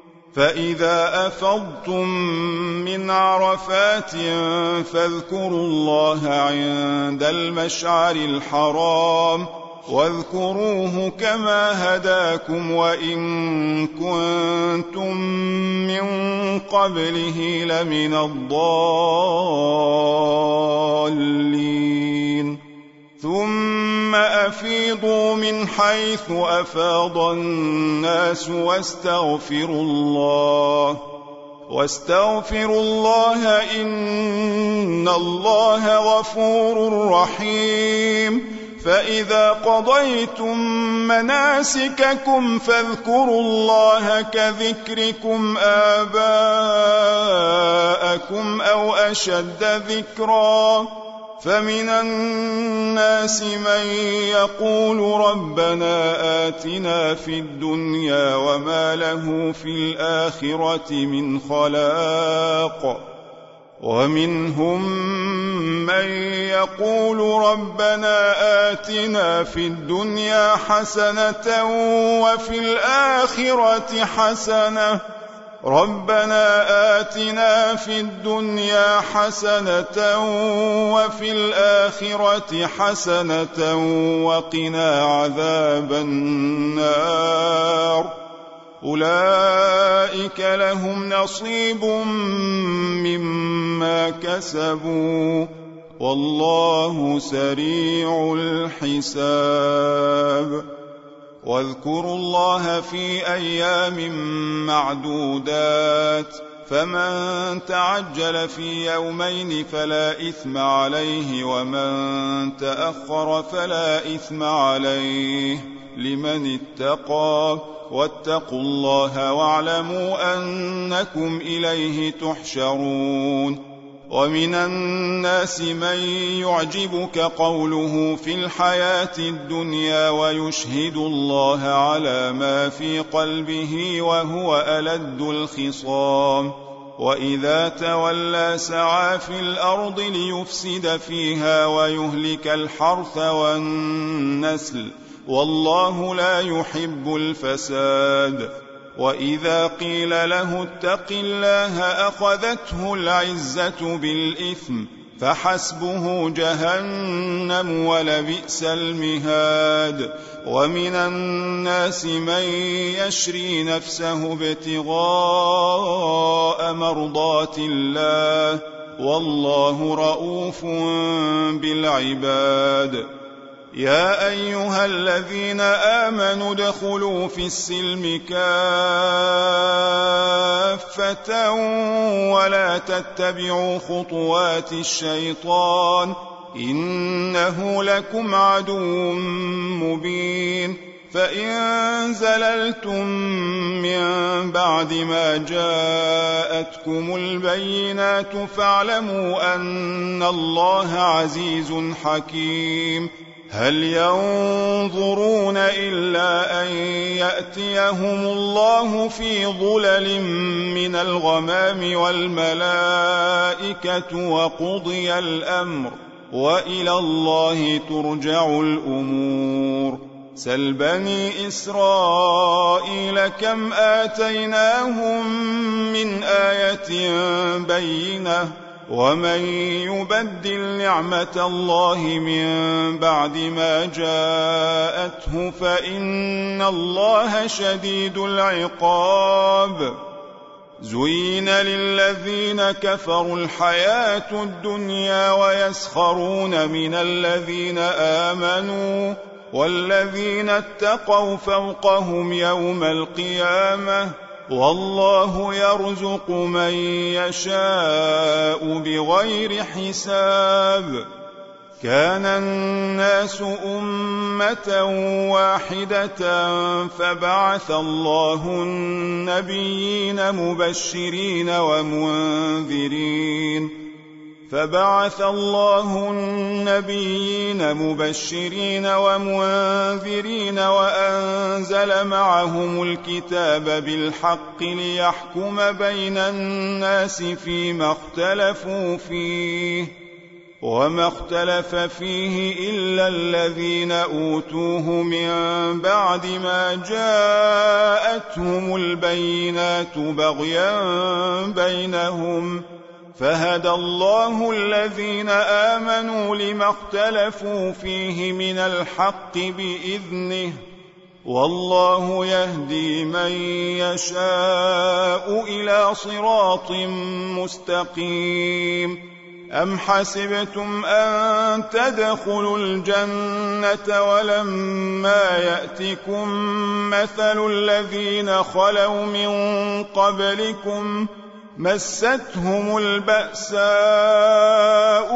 S1: فإذا أفضتم من عرفات فاذكروا الله عند المشعر الحرام واذكروه كما هداكم وإن كنتم من قبله لمن الضالين ثم أفيضوا من حيث أفاض الناس واستغفروا الله واستغفروا الله إن الله غفور رحيم. فإذا قضيتم مناسككم فاذكروا الله كذكركم آباءكم أو أشد ذكرا. فمن الناس من يقول ربنا آتنا في الدنيا وما له في الآخرة من خلاق، ومنهم من يقول ربنا آتنا في الدنيا حسنة وفي الآخرة حسنة ربنا آتنا في الدنيا حسنة وفي الآخرة حسنة وقنا عذاب النار. أولئك لهم نصيب مما كسبوا والله سريع الحساب. واذكروا الله في أيام معدودات، فمن تعجل في يومين فلا إثم عليه، ومن تأخر فلا إثم عليه لمن اتقى. واتقوا الله واعلموا أنكم إليه تحشرون. ومن الناس من يعجبك قوله في الحياة الدنيا ويشهد الله على ما في قلبه وهو ألد الخصام، وإذا تولى سعى في الأرض ليفسد فيها ويهلك الحرث والنسل والله لا يحب الفساد. وإذا قيل له اتق الله أخذته العزة بالإثم فحسبه جهنم ولبئس المهاد. ومن الناس من يشري نفسه ابتغاء مرضات الله والله رؤوف بالعباد. يا أيها الذين آمنوا ادخلوا في السلم كافة ولا تتبعوا خطوات الشيطان إنه لكم عدو مبين. فإن زللتم من بعد ما جاءتكم البينات فاعلموا أن الله عزيز حكيم. هل ينظرون إلا أن يأتيهم الله في ظلل من الغمام والملائكة وقضي الأمر وإلى الله ترجع الأمور. سل بني إسرائيل كم آتيناهم من آية بينة ومن يبدل نعمة الله من بعد ما جاءته فإن الله شديد العقاب. زين للذين كفروا الحياة الدنيا ويسخرون من الذين آمنوا والذين اتقوا فوقهم يوم القيامة والله يرزق من يشاء بغير حساب. كان الناس أمة واحدة فبعث الله النبيين مبشرين ومنذرين فبعث الله النبيين مبشرين ومنذرين وأنزل معهم الكتاب بالحق ليحكم بين الناس فيما اختلفوا فيه وما اختلف فيه إلا الذين أوتوه من بعد ما جاءتهم البينات بغيا بينهم فهدى الله الذين آمنوا لما اختلفوا فيه من الحق بإذنه والله يهدي من يشاء إلى صراط مستقيم. أم حسبتم أن تدخلوا الجنة ولما يأتكم مثل الذين خلوا من قبلكم مستهم البأساء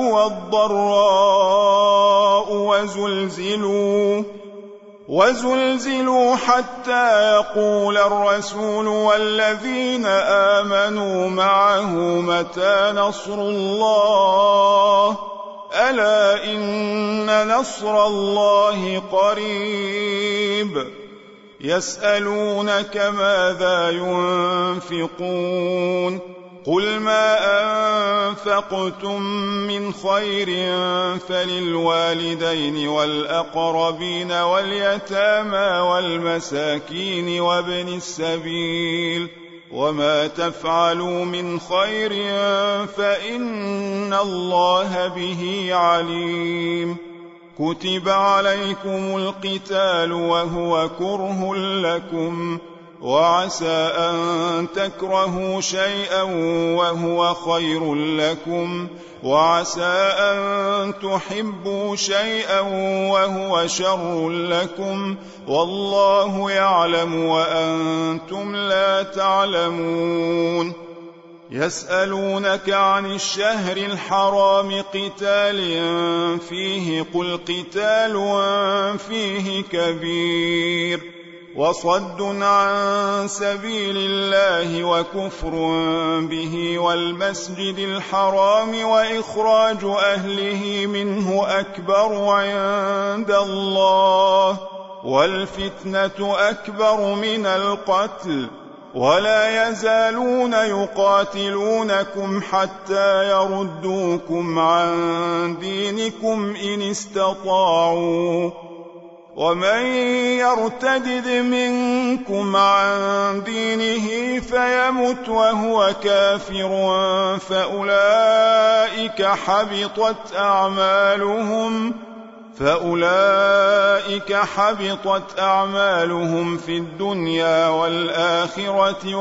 S1: والضراء وزلزلوا وزلزلوا حتى يقول الرسول والذين آمنوا معه متى نصر الله ألا إن نصر الله قريب يسألونك ماذا ينفقون قل ما أنفقتم من خير فللوالدين والأقربين واليتامى والمساكين وابن السبيل وما تفعلوا من خير فإن الله به عليم كتب عليكم القتال وهو كره لكم وعسى أن تكرهوا شيئا وهو خير لكم وعسى أن تحبوا شيئا وهو شر لكم والله يعلم وأنتم لا تعلمون يسألونك عن الشهر الحرام قتال فيه قل قتال فيه كبير وصد عن سبيل الله وكفر به والمسجد الحرام وإخراج أهله منه أكبر عند الله والفتنة أكبر من القتل ولا يزالون يقاتلونكم حتى يردوكم عن دينكم إن استطاعوا ومن يرتدد منكم عن دينه فيمت وهو كافر فأولئك حبطت أعمالهم فأولئك حبطت أعمالهم في الدنيا والآخرة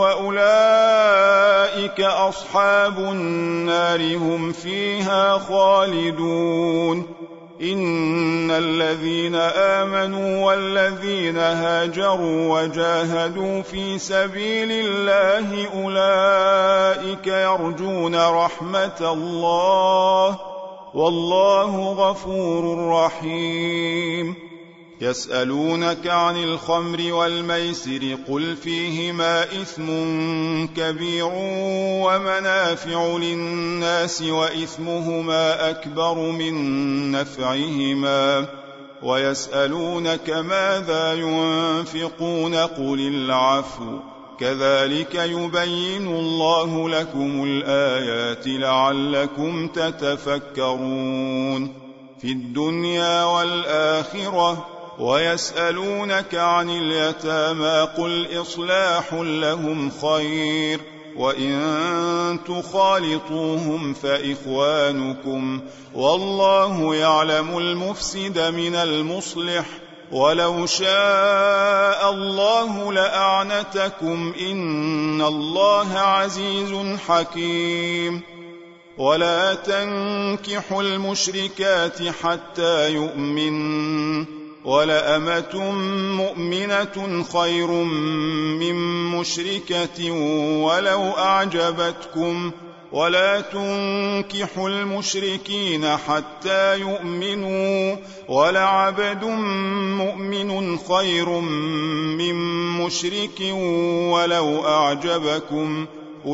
S1: وأولئك أصحاب النار هم فيها خالدون إن الذين آمنوا والذين هاجروا وجاهدوا في سبيل الله أولئك يرجون رحمة الله والله غفور رحيم يسألونك عن الخمر والميسر قل فيهما إثم كبير ومنافع للناس وإثمهما أكبر من نفعهما ويسألونك ماذا ينفقون قل العفو كذلك يبين الله لكم الآيات لعلكم تتفكرون في الدنيا والآخرة ويسألونك عن اليتامى قل إصلاح لهم خير وإن تخالطوهم فإخوانكم والله يعلم المفسد من المصلح ولو شاء الله لأعنتكم إن الله عزيز حكيم ولا تنكحوا المشركات حتى يؤمن ولأمة مؤمنة خير من مشركة ولو أعجبتكم ولا تنكحوا المشركين حتى يؤمنوا ولعبد مؤمن خير من مشرك ولو أعجبكم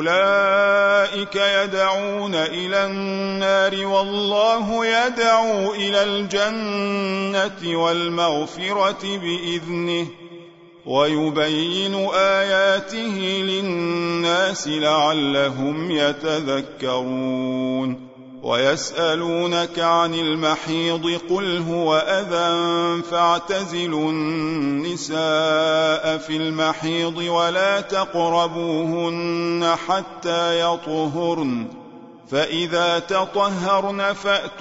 S1: أولئك يدعون إلى النار والله يدعو إلى الجنة والمغفرة بإذنه ويبين آياته للناس لعلهم يتذكرون ويسألونك عن المحيض قل هو أذى فاعتزلوا النساء في المحيض ولا تقربوهن حتى يطهرن فإذا تطهرن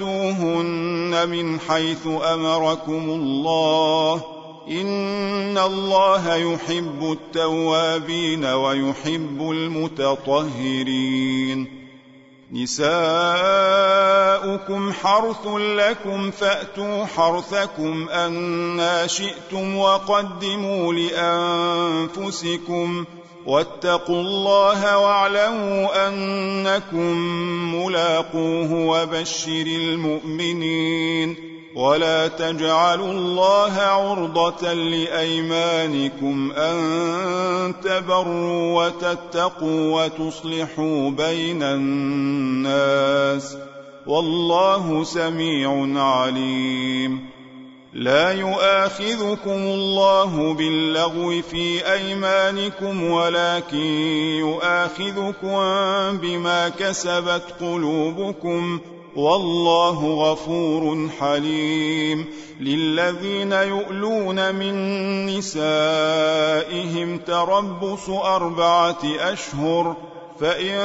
S1: فأتوهن من حيث أمركم الله إن الله يحب التوابين ويحب المتطهرين نساؤكم حرث لكم فأتوا حرثكم أنا شئتم وقدموا لأنفسكم واتقوا الله واعلموا أنكم ملاقوه وبشر المؤمنين ولا تجعلوا الله عرضة لأيمانكم أن تبروا وتتقوا وتصلحوا بين الناس والله سميع عليم. لا يؤاخذكم الله باللغو في أيمانكم ولكن يؤاخذكم بما كسبت قلوبكم والله غفور حليم. للذين يؤلون من نسائهم تربص أربعة أشهر فإن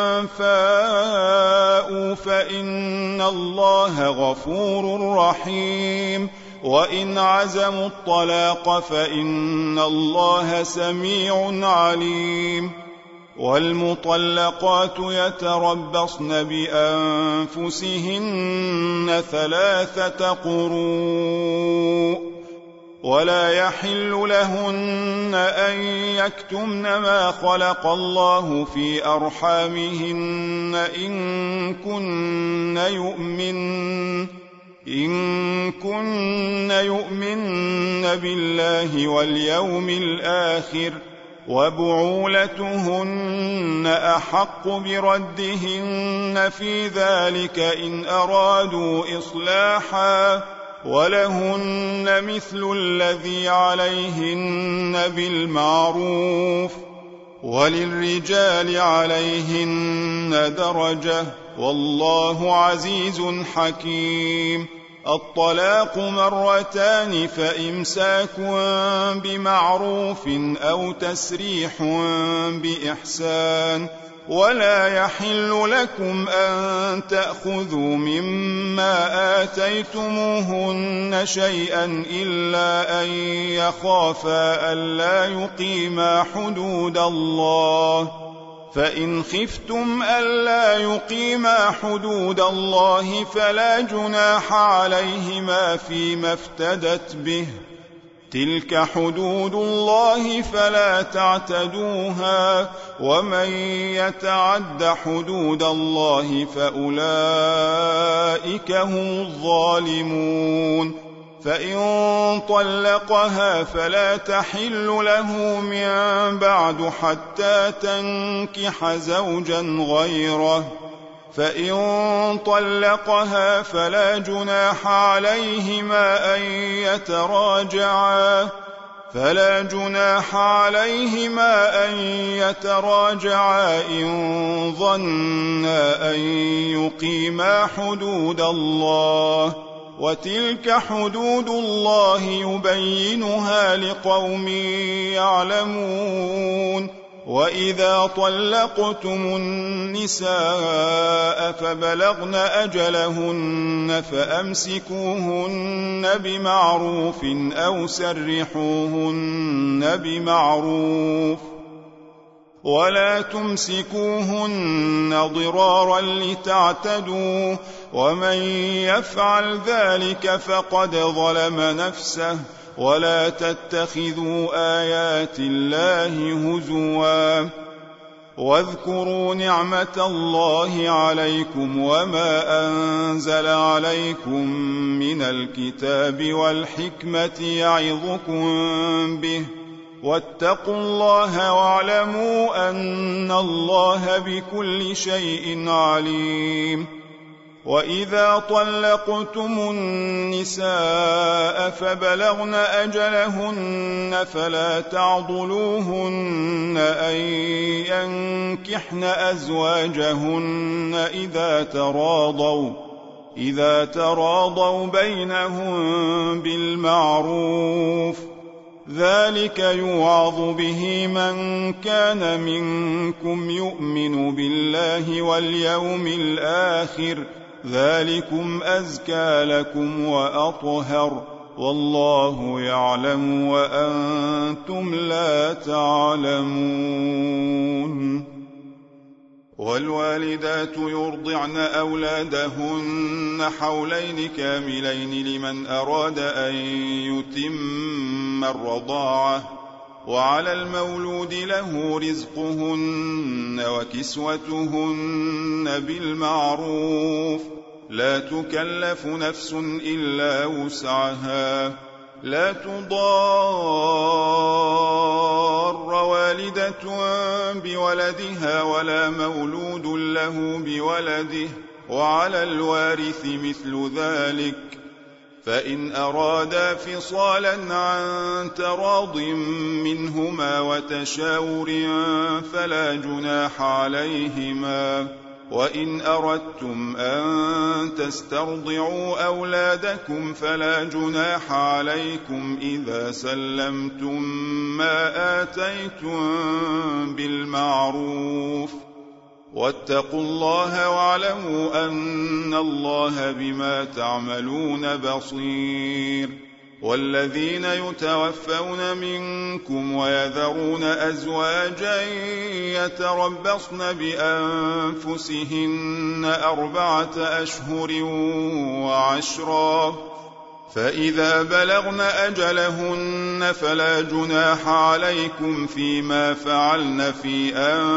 S1: فاءوا فإن الله غفور رحيم وإن عزموا الطلاق فإن الله سميع عليم. والمطلقات يتربصن بأنفسهن ثلاثة قروء ولا يحل لهن أن يكتمن ما خلق الله في أرحامهن إن كن يؤمن إن كن يؤمن بالله واليوم الآخر وبعولتهن أحق بردهن في ذلك إن أرادوا إصلاحا ولهن مثل الذي عليهن بالمعروف وللرجال عليهن درجة والله عزيز حكيم. الطلاق مرتان فإمساك بمعروف أو تسريح بإحسان ولا يحل لكم أن تأخذوا مما آتيتموهن شيئا إلا أن يخافا ألا يقيما حدود الله فإن خفتم ألا يقيما حدود الله فلا جناح عليهما فيما افتدت به تلك حدود الله فلا تعتدوها ومن يتعد حدود الله فأولئك هم الظالمون. فإن طلقها فلا تحل له من بعد حتى تنكح زوجا غيره فإن طلقها فلا جناح عليهما أن يتراجعا فلا جناح عليهما أن يتراجعا إن ظنا أن يقيما حدود الله وتلك حدود الله يبينها لقوم يعلمون. وإذا طلقتم النساء فبلغن أجلهن فأمسكوهن بمعروف أو سرحوهن بمعروف ولا تمسكوهن ضرارا لتعتدوا ومن يفعل ذلك فقد ظلم نفسه ولا تتخذوا آيات الله هزوا واذكروا نعمة الله عليكم وما أنزل عليكم من الكتاب والحكمة يعظكم به واتقوا الله واعلموا أن الله بكل شيء عليم. وإذا طلقتم النساء فبلغن أجلهن فلا تعضلوهن أن ينكحن أزواجهن إذا تراضوا إذا تراضوا بينهم بالمعروف ذلك يوعظ به من كان منكم يؤمن بالله واليوم الآخر ذلكم أزكى لكم وأطهر والله يعلم وأنتم لا تعلمون. والوالدات يرضعن أولادهن حولين كاملين لمن أراد أن يتم الرضاعة، وعلى المولود له رزقهن وكسوتهن بالمعروف، لا تكلف نفس إلا وسعها، لا تضار والدة بولدها ولا مولود له بولده، وعلى الوارث مثل ذلك، فإن أرادا فصالا عن تراض منهما وتشاور فلا جناح عليهما. وإن أردتم أن تسترضعوا أولادكم فلا جناح عليكم إذا سلمتم ما آتيتم بالمعروف، واتقوا الله واعلموا أن الله بما تعملون بصير. والذين يتوفون منكم ويذرون أزواجا يتربصن بأنفسهن أربعة أشهر وعشرا، فإذا بلغن أجلهن فلا جناح عليكم فيما فعلن في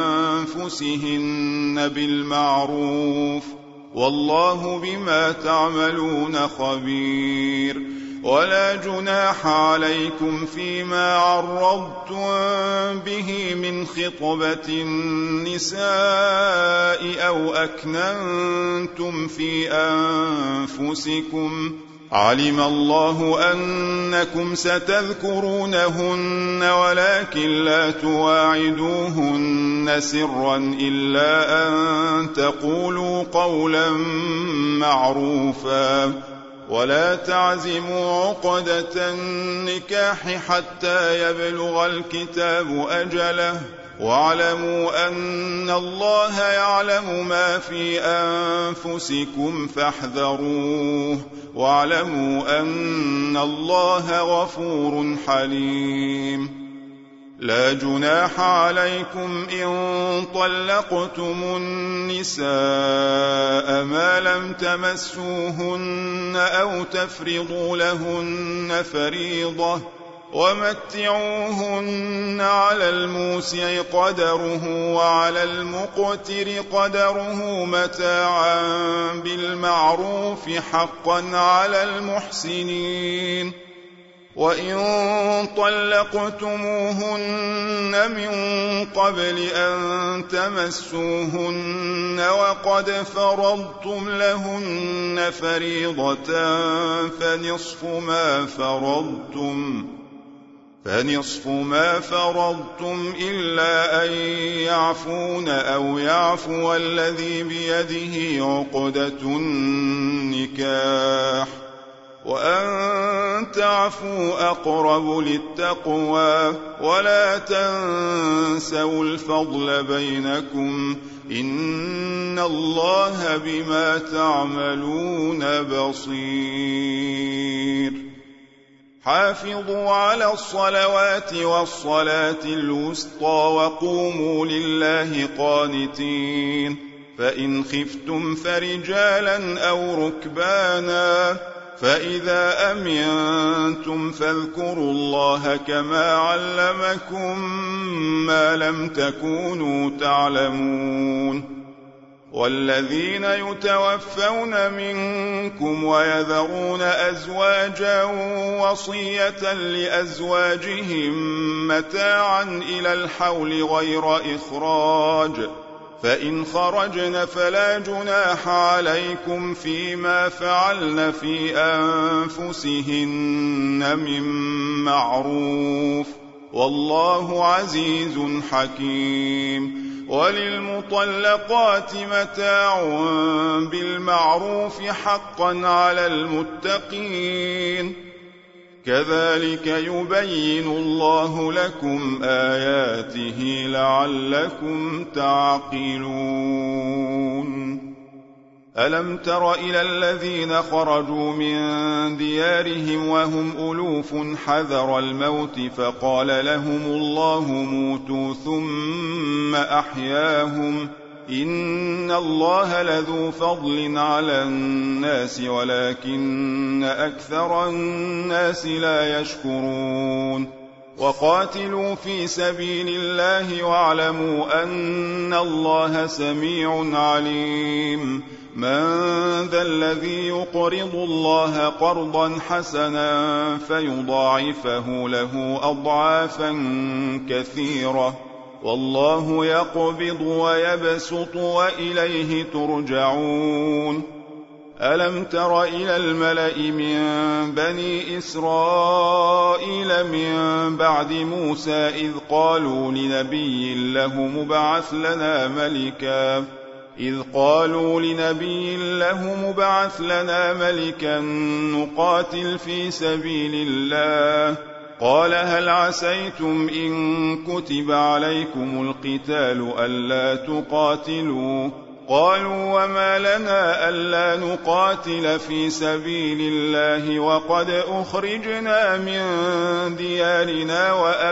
S1: أنفسهن بالمعروف، والله بما تعملون خبير. ولا جناح عليكم فيما عرضتم به من خطبة النساء أو أكننتم في أنفسكم، علم الله أنكم ستذكرونهن ولكن لا تواعدوهن سرا إلا أن تقولوا قولا معروفا، ولا تعزموا عقدة النكاح حتى يبلغ الكتاب أجله، واعلموا أن الله يعلم ما في أنفسكم فاحذروه، واعلموا أن الله غفور حليم. لا جناح عليكم إن طلقتم النساء ما لم تمسوهن أو تفرضوا لهن فريضة، ومتعوهن على الموسع قدره وعلى المقتر قدره متاعا بالمعروف حقا على المحسنين. وإن طلقتموهن من قبل أن تمسوهن وقد فرضتم لهن فريضة فنصف ما فرضتم فنصف ما فرضتم إلا أن يعفون أو يعفو الذي بيده عقدة النكاح، وأن تعفوا أقرب للتقوى، ولا تنسوا الفضل بينكم، إن الله بما تعملون بصير. حافظوا على الصلوات والصلاة الوسطى وقوموا لله قانتين، فإن خفتم فرجالا أو ركبانا، فإذا أمنتم فاذكروا الله كما علمكم ما لم تكونوا تعلمون. والذين يتوفون منكم ويذرون أزواجا وصية لأزواجهم متاعا إلى الحول غير إخراج، فإن خرجن فلا جناح عليكم فيما فعلن في أنفسهن من معروف، والله عزيز حكيم. وللمطلقات متاع بالمعروف حقا على المتقين، كذلك يبين الله لكم آياته لعلكم تعقلون. ألم تر إلى الذين خرجوا من ديارهم وهم ألوف حذر الموت فقال لهم الله موتوا ثم أحياهم إن الله لذو فضل على الناس ولكن أكثر الناس لا يشكرون وقاتلوا في سبيل الله واعلموا أن الله سميع عليم من ذا الذي يقرض الله قرضا حسنا فيضاعفه له أضعافا كثيرة والله يقبض ويبسط وإليه ترجعون ألم تر إلى الملأ من بني إسرائيل من بعد موسى إذ قالوا لنبي له مبعث لنا ملكا إذ قالوا لنبي له مبعث لنا ملكا نقاتل في سبيل الله قال هل عسيتم إن كتب عليكم القتال ألا تقاتلوا قالوا وما لنا ألا نقاتل في سبيل الله وقد أخرجنا من ديارنا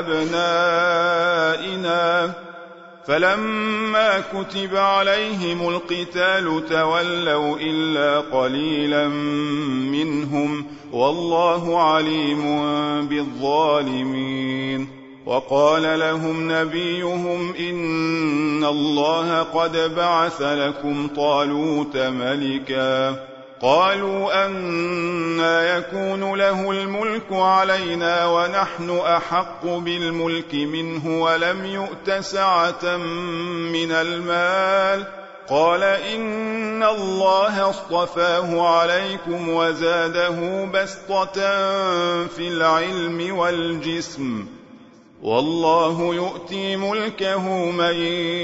S1: وأبنائنا فلما كتب عليهم القتال تولوا إلا قليلا منهم والله عليم بالظالمين وقال لهم نبيهم إن الله قد بعث لكم طالوت ملكا قالوا أنى يكون له الملك علينا ونحن أحق بالملك منه ولم يؤت سعة من المال قال إن الله اصطفاه عليكم وزاده بسطة في العلم والجسم والله يؤتي ملكه من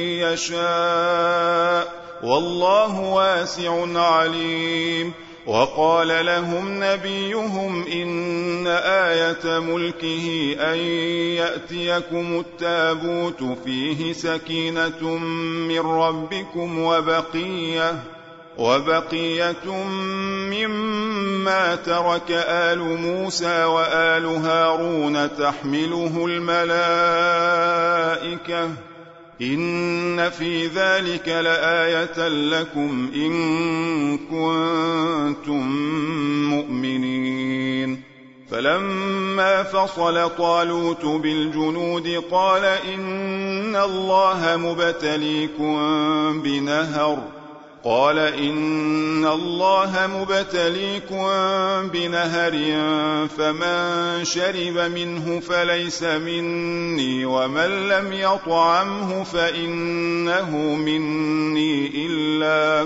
S1: يشاء والله واسع عليم وقال لهم نبيهم إن آية ملكه أن يأتيكم التابوت فيه سكينة من ربكم وبقية وبقية مما ترك آل موسى وآل هارون تحمله الملائكة إن في ذلك لآية لكم إن كنتم مؤمنين فلما فصل طالوت بالجنود قال إن الله مبتليكم بنهر قال إن الله مبتليكم بنهر فمن شرب منه فليس مني ومن لم يطعمه فإنه مني إلا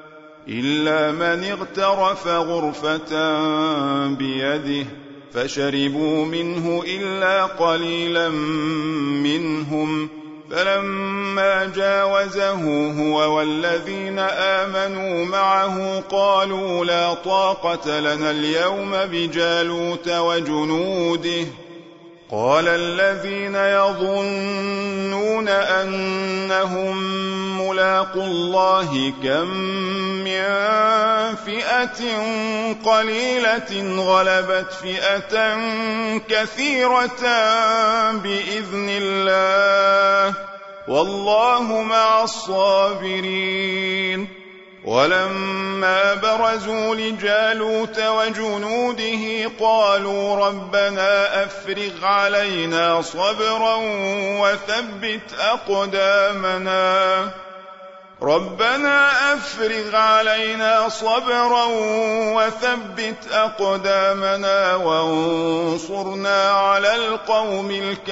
S1: إلا من اغترف غرفة بيده فشربوا منه إلا قليلا منهم فلما جاوزه هو والذين آمنوا معه قالوا لا طاقة لنا اليوم بجالوت وجنوده قال الذين يظنون أنهم ملاقو الله كم من فئة قليلة غلبت فئة كثيرة بإذن الله والله مع الصابرين ولما برزوا لجالوت وجنوده قالوا ربنا أفرغ علينا صبرا وثبت أقدامنا ربنا أفرغ علينا صبرا وثبت أقدامنا وانصرنا على القوم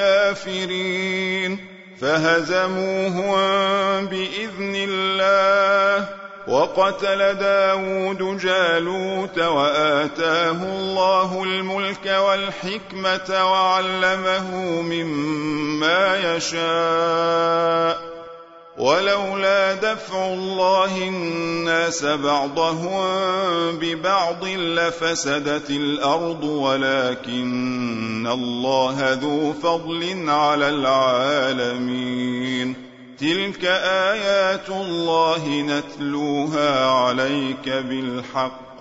S1: الكافرين فهزموهم بإذن الله وقتل داود جالوت وآتاه الله الملك والحكمة وعلمه مما يشاء ولولا دفع الله الناس بعضهم ببعض لفسدت الأرض ولكن الله ذو فضل على العالمين تلك آيات الله نتلوها عليك بالحق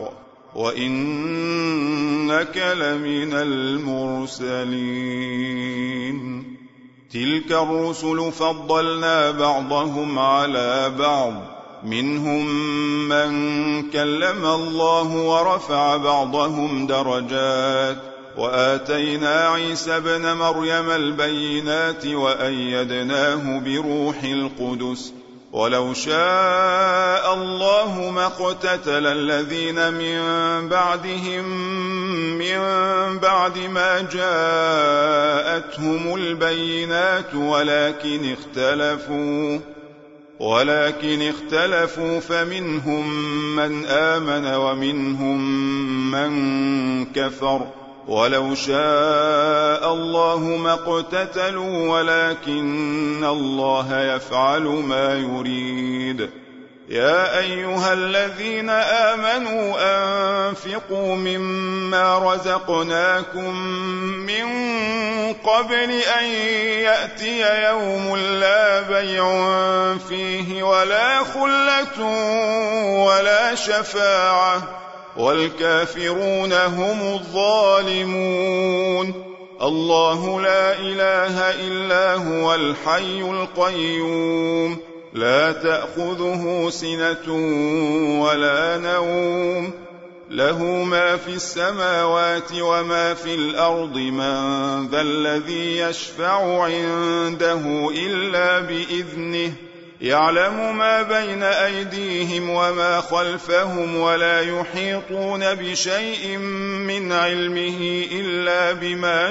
S1: وإنك لمن المرسلين تلك الرسل فضلنا بعضهم على بعض منهم من كلم الله ورفع بعضهم درجات وآتينا عيسى ابن مريم البينات وأيدناه بروح القدس ولو شاء الله ما اقتتل الذين من بعدهم من بعد ما جاءتهم البينات ولكن اختلفوا ولكن اختلفوا فمنهم من آمن ومنهم من كفر ولو شاء الله ما اقتتلوا ولكن الله يفعل ما يريد يا أيها الذين آمنوا أنفقوا مما رزقناكم من قبل أن يأتي يوم لا بيع فيه ولا خلة ولا شفاعة والكافرون هم الظالمون الله لا إله إلا هو الحي القيوم لا تأخذه سنة ولا نوم له ما في السماوات وما في الأرض من ذا الذي يشفع عنده إلا بإذنه يعلم ما بين أيديهم وما خلفهم ولا يحيطون بشيء من علمه إلا بما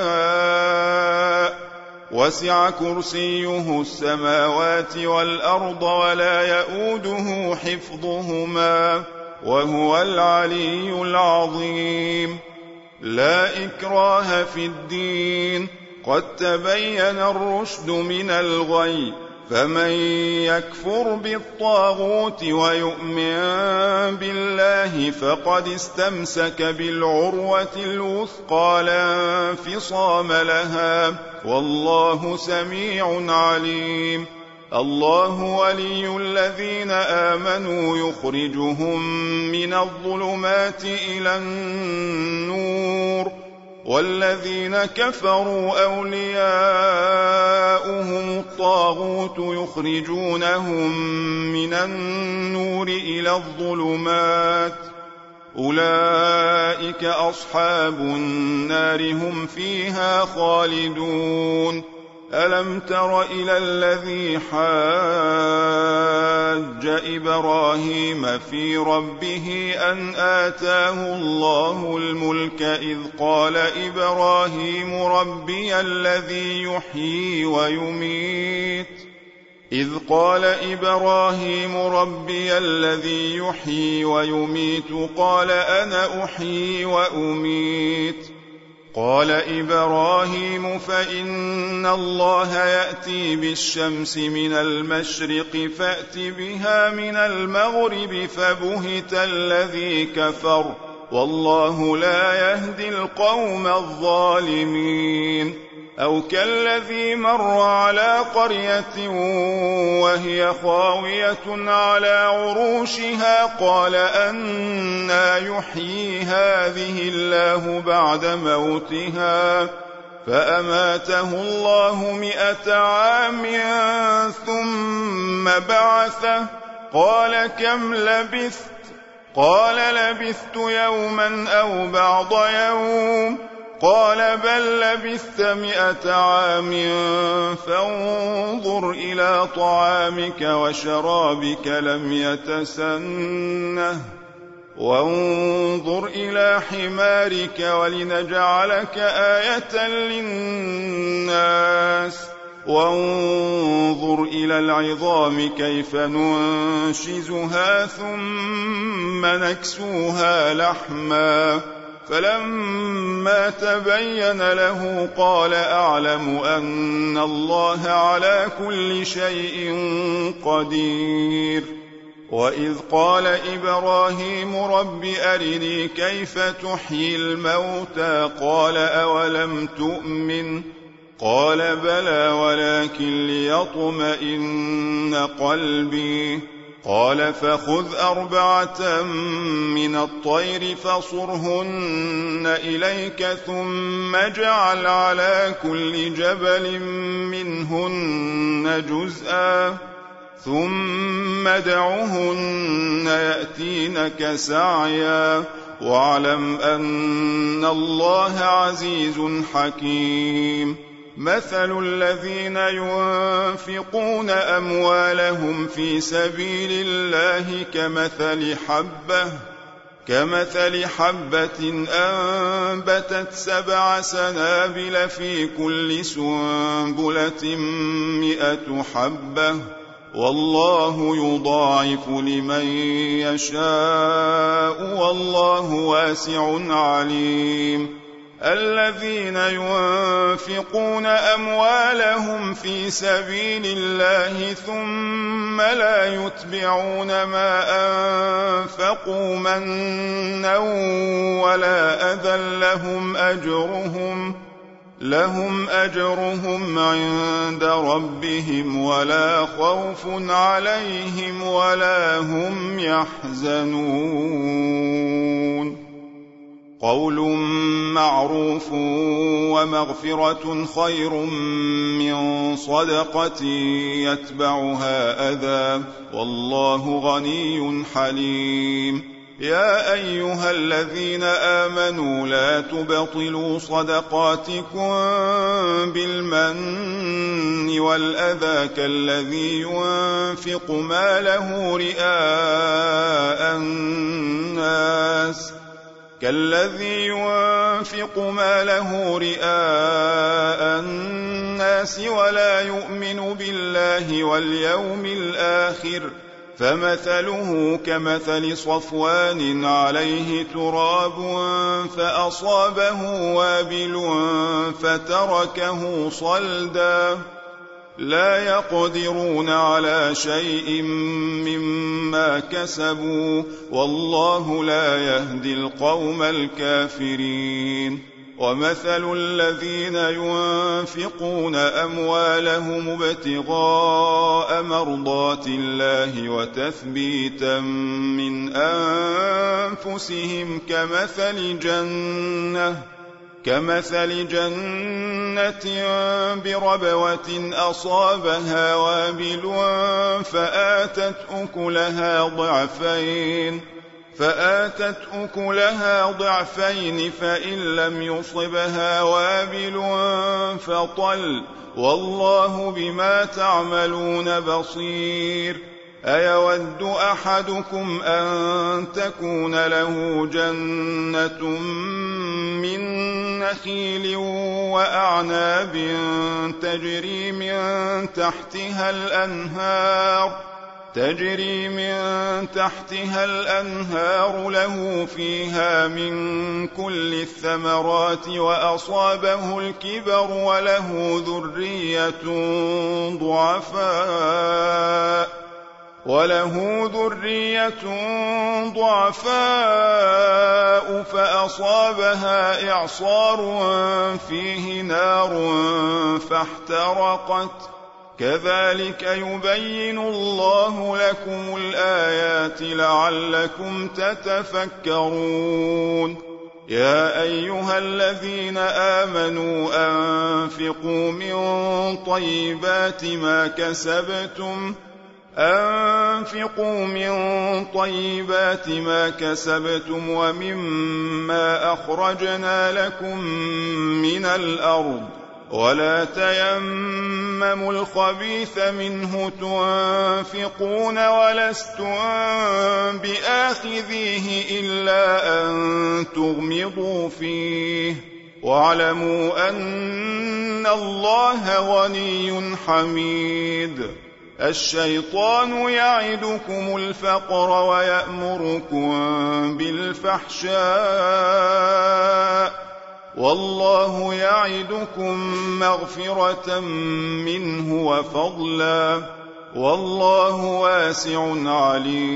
S1: شاء وسع كرسيه السماوات والأرض ولا يؤوده حفظهما وهو العلي العظيم لا إكراه في الدين قد تبين الرشد من الغي فمن يكفر بالطاغوت ويؤمن بالله فقد استمسك بالعروة الوثقى لا انفصام لها والله سميع عليم الله ولي الذين آمنوا يخرجهم من الظلمات إلى النور والذين كفروا أولياؤهم الطاغوت يخرجونهم من النور إلى الظلمات أولئك أصحاب النار هم فيها خالدون ألم تر إلى الذي حاج إبراهيم في ربه أن آتاه الله الملك إذ قال إبراهيم ربي الذي يحيي ويميت إذ قال إبراهيم ربي الذي يحيي ويميت قال أنا أحيي وأميت قال إبراهيم فإن الله يأتي بالشمس من المشرق فأت بها من المغرب فبهت الذي كفر والله لا يهدي القوم الظالمين أو كالذي مر على قرية وهي خاوية على عروشها قال أنى يحيي هذه الله بعد موتها فأماته الله مئة عام ثم بعثه قال كم لبثت قال لبثت يوما أو بعض يوم قال بل لبثت مئة عام فانظر إلى طعامك وشرابك لم يتسنه وانظر إلى حمارك ولنجعلك آية للناس وانظر إلى العظام كيف ننشزها ثم نكسوها لحما فلما تبين له قال أعلم أن الله على كل شيء قدير وإذ قال إبراهيم رب أرني كيف تحيي الموتى قال أولم تؤمن قال بلى ولكن ليطمئن قلبي قال فخذ أربعة من الطير فصرهن إليك ثم اجعل على كل جبل منهن جزءا ثم ادعهن يأتينك سعيا واعلم أن الله عزيز حكيم مثل الذين ينفقون أموالهم في سبيل الله كمثل حبة كمثل حبة أنبتت سبع سنابل في كل سنبلة مئة حبة والله يضاعف لمن يشاء والله واسع عليم الذين ينفقون أموالهم في سبيل الله ثم لا يتبعون ما أنفقوا منا ولا أذى لهم أجرهم لهم أجرهم عند ربهم ولا خوف عليهم ولا هم يحزنون قول معروف ومغفرة خير من صدقة يتبعها أذى والله غني حليم يا أيها الذين آمنوا لا تبطلوا صدقاتكم بالمن والأذى كالذي ينفق ماله رئاء الناس كالذي ينفق ماله رئاء الناس ولا يؤمن بالله واليوم الآخر فمثله كمثل صفوان عليه تراب فأصابه وابل فتركه صلدا لا يقدرون على شيء مما كسبوا والله لا يهدي القوم الكافرين ومثل الذين ينفقون أموالهم ابتغاء مرضات الله وتثبيتا من أنفسهم كمثل جنة كمثل جنة بربوة أصابها وابل فآتت أكلها ضعفين فآتت أكلها ضعفين فإن لم يصبها وابل فطل والله بما تعملون بصير أيود أحدكم أن تكون له جنة من نخيل وأعناب تجري من تحتها الأنهار تجري من تحتها الأنهار له فيها من كل الثمرات وأصابه الكبر وله ذرية ضعفاء وله ذرية ضعفاء فأصابها إعصار فيه نار فاحترقت كذلك يبين الله لكم الآيات لعلكم تتفكرون يا أيها الذين آمنوا أنفقوا من طيبات ما كسبتم أنفقوا من طيبات ما كسبتم ومما أخرجنا لكم من الأرض ولا تيمموا الخبيث منه تنفقون ولستم بآخذيه إلا أن تغمضوا فيه واعلموا أن الله غني حميد الشيطان يعدكم الفقر ويأمركم بالفحشاء والله يعدكم مغفرة منه وفضلا والله واسع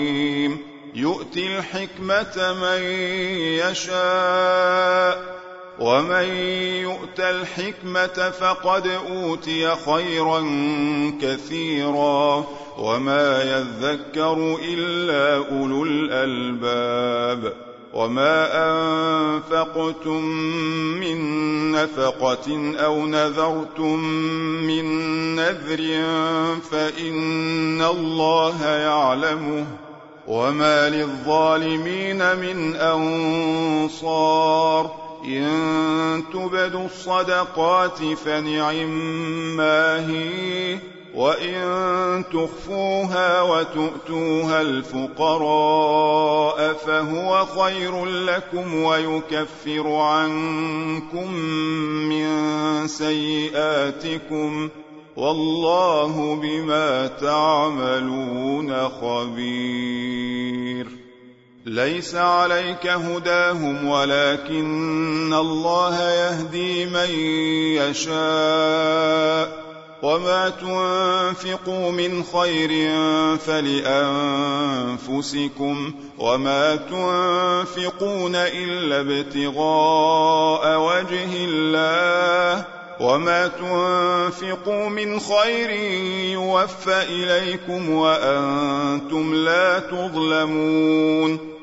S1: عليم يؤتي الحكمة من يشاء ومن يؤت الحكمة فقد أوتي خيرا كثيرا وما يذكر إلا أولو الألباب وما أنفقتم من نفقة أو نذرتم من نذر فإن الله يعلمه وما للظالمين من أنصار إن تبدوا الصدقات فنعما هي وإن تخفوها وتؤتوها الفقراء فهو خير لكم ويكفر عنكم من سيئاتكم والله بما تعملون خبير. ليس عليك هداهم ولكن الله يهدي من يشاء وما تنفقوا من خير فلأنفسكم وما تنفقون إلا ابتغاء وجه الله وما تنفقوا من خير يوفى إليكم وأنتم لا تظلمون.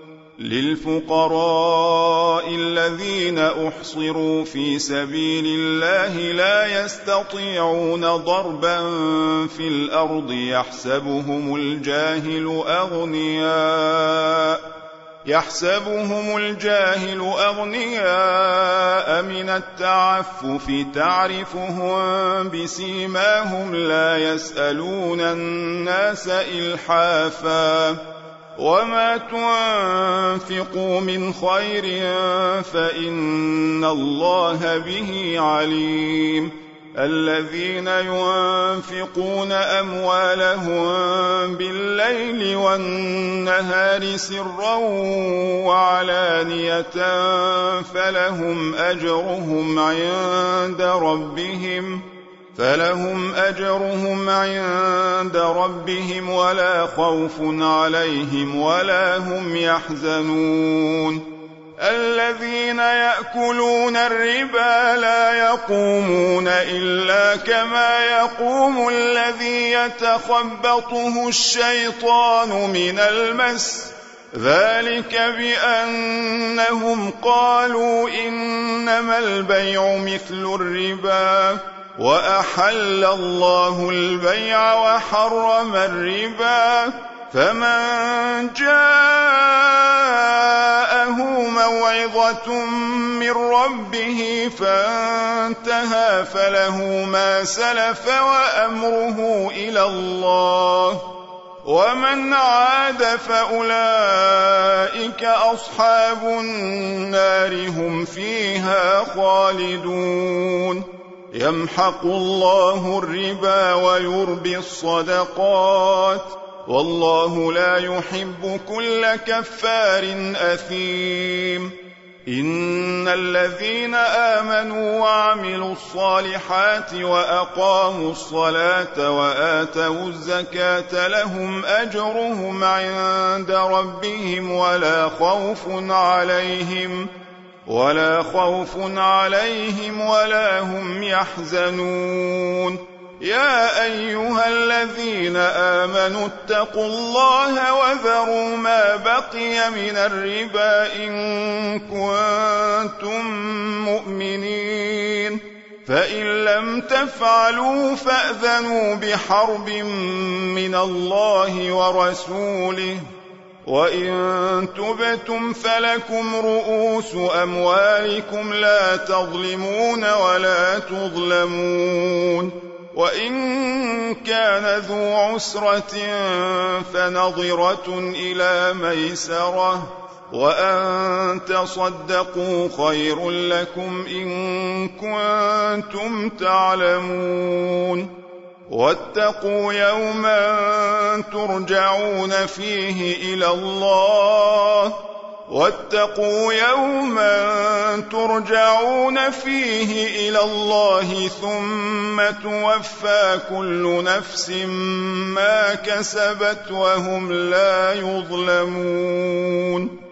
S1: للفقراء الذين أحصروا في سبيل الله لا يستطيعون ضربا في الأرض يحسبهم الجاهل أغنياء يحسبهم الجاهل أغنياء من التعفف تعرفهم بسيماهم لا يسألون الناس إلحافا وما تنفقوا من خير فإن الله به عليم. الذين ينفقون أموالهم بالليل والنهار سرا وعلانية فلهم أجرهم عند ربهم فلهم أجرهم عند ربهم ولا خوف عليهم ولا هم يحزنون. الذين يأكلون الربا لا يقومون إلا كما يقوم الذي يتخبطه الشيطان من المس ذلك بأنهم قالوا إنما البيع مثل الربا وأحل الله البيع وحرم الربا فمن جاءه موعظة من ربه فانتهى فله ما سلف وأمره إلى الله ومن عاد فأولئك أصحاب النار هم فيها خالدون. يمحق الله الربا ويربي الصدقات والله لا يحب كل كفار أثيم. إن الذين آمنوا وعملوا الصالحات وأقاموا الصلاة وآتوا الزكاة لهم أجرهم عند ربهم ولا خوف عليهم ولا خوف عليهم ولا هم يحزنون. يا أيها الذين آمنوا اتقوا الله وذروا ما بقي من الربا إن كنتم مؤمنين فإن لم تفعلوا فأذنوا بحرب من الله ورسوله وإن تبتم فلكم رؤوس أموالكم لا تظلمون ولا تظلمون. وإن كان ذو عسرة فنظرة إلى ميسرة وأن تصدقوا خير لكم إن كنتم تعلمون. واتقوا يوما ترجعون فيه إلى الله واتقوا يوما ترجعون فيه إلى الله ثم توفى كل نفس ما كسبت وهم لا يظلمون.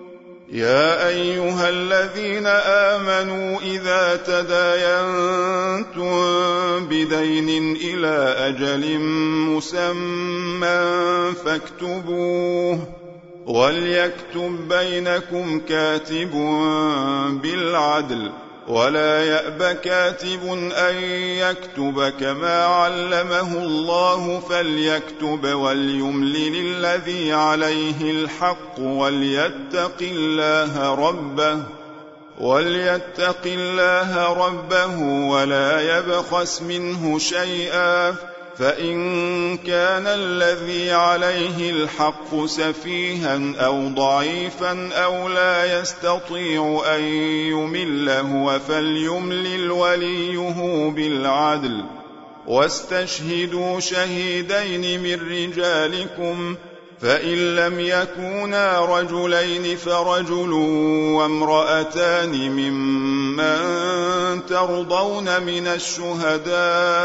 S1: يا أيها الذين آمنوا إذا تداينتم بدين إلى أجل مسمى فاكتبوه وليكتب بينكم كاتب بالعدل ولا يأب كاتب أن يكتب كما علمه الله فليكتب وليملل الذي عليه الحق وليتق الله ربه وليتق الله ربه ولا يبخس منه شيئا فإن كان الذي عليه الحق سفيها أو ضعيفا أو لا يستطيع أن يمل هو فليملل وليه بالعدل واستشهدوا شهيدين من رجالكم فإن لم يكونا رجلين فرجل وامرأتان ممن ترضون من الشهداء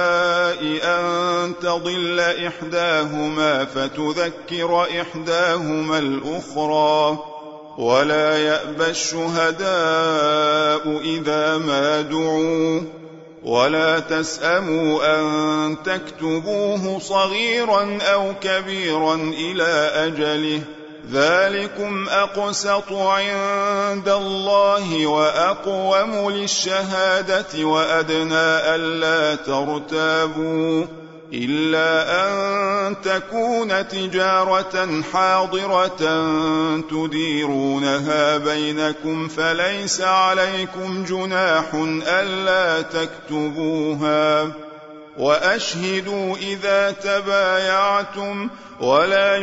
S1: أن تضل إحداهما فتذكر إحداهما الأخرى ولا يأبى الشهداء إذا ما دعوا ولا تسأموا أن تكتبوه صغيرا أو كبيرا إلى أجله ذلكم أقسط عند الله وأقوم للشهادة وأدنى ألا ترتابوا إلا أن تكون تجارة حاضرة تديرونها بينكم فليس عليكم جناح ألا تكتبوها وأشهدوا إذا تبايعتم ولا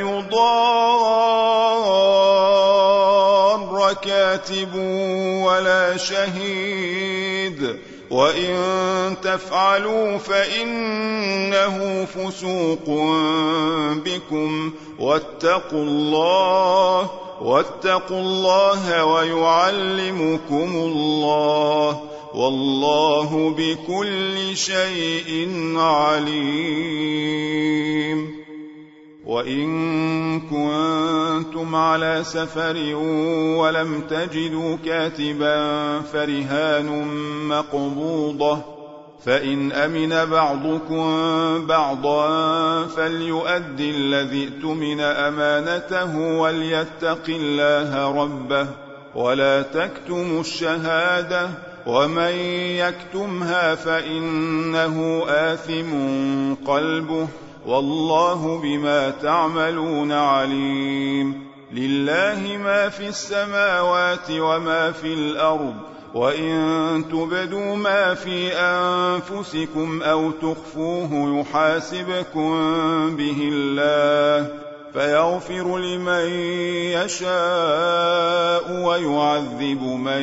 S1: يضار كاتب ولا شهيد وإن تفعلوا فإنه فسوق بكم واتقوا الله واتقوا الله ويعلمكم الله والله بكل شيء عليم. وإن كنتم على سفر ولم تجدوا كاتبا فرهان مقبوضة فإن أمن بعضكم بعضا فليؤدي الذي اؤتمن أمانته وليتق الله ربه ولا تكتموا الشهادة ومن يكتمها فإنه آثم قلبه والله بما تعملون عليم. لله ما في السماوات وما في الأرض وإن تبدوا ما في أنفسكم أو تخفوه يحاسبكم به الله فيغفر لمن يشاء ويعذب من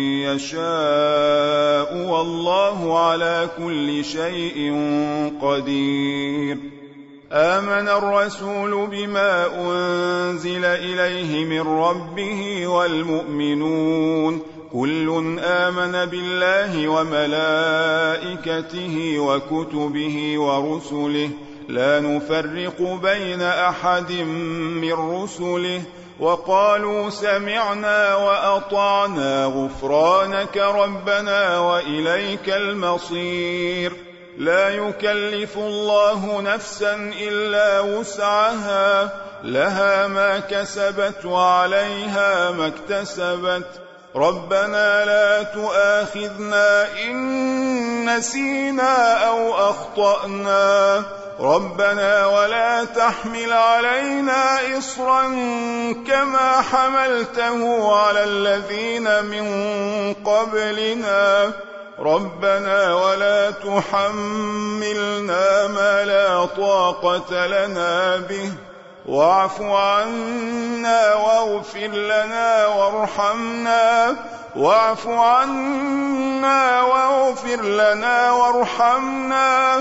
S1: يشاء والله على كل شيء قدير. آمن الرسول بما أنزل إليه من ربه والمؤمنون كل آمن بالله وملائكته وكتبه ورسله لا نفرق بين أحد من رسله وقالوا سمعنا وأطعنا غفرانك ربنا وإليك المصير. لا يكلف الله نفسا إلا وسعها لها ما كسبت وعليها ما اكتسبت ربنا لا تؤاخذنا إن نسينا أو أخطأنا ربنا ولا تحمل علينا إصرا كما حملته على الذين من قبلنا ربنا ولا تحملنا ما لا طاقة لنا به واعف عنا واغفر لنا وارحمنا واعف عنا واغفر لنا وارحمنا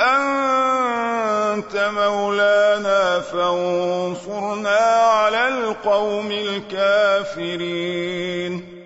S1: أنت مولانا فانصرنا على القوم الكافرين.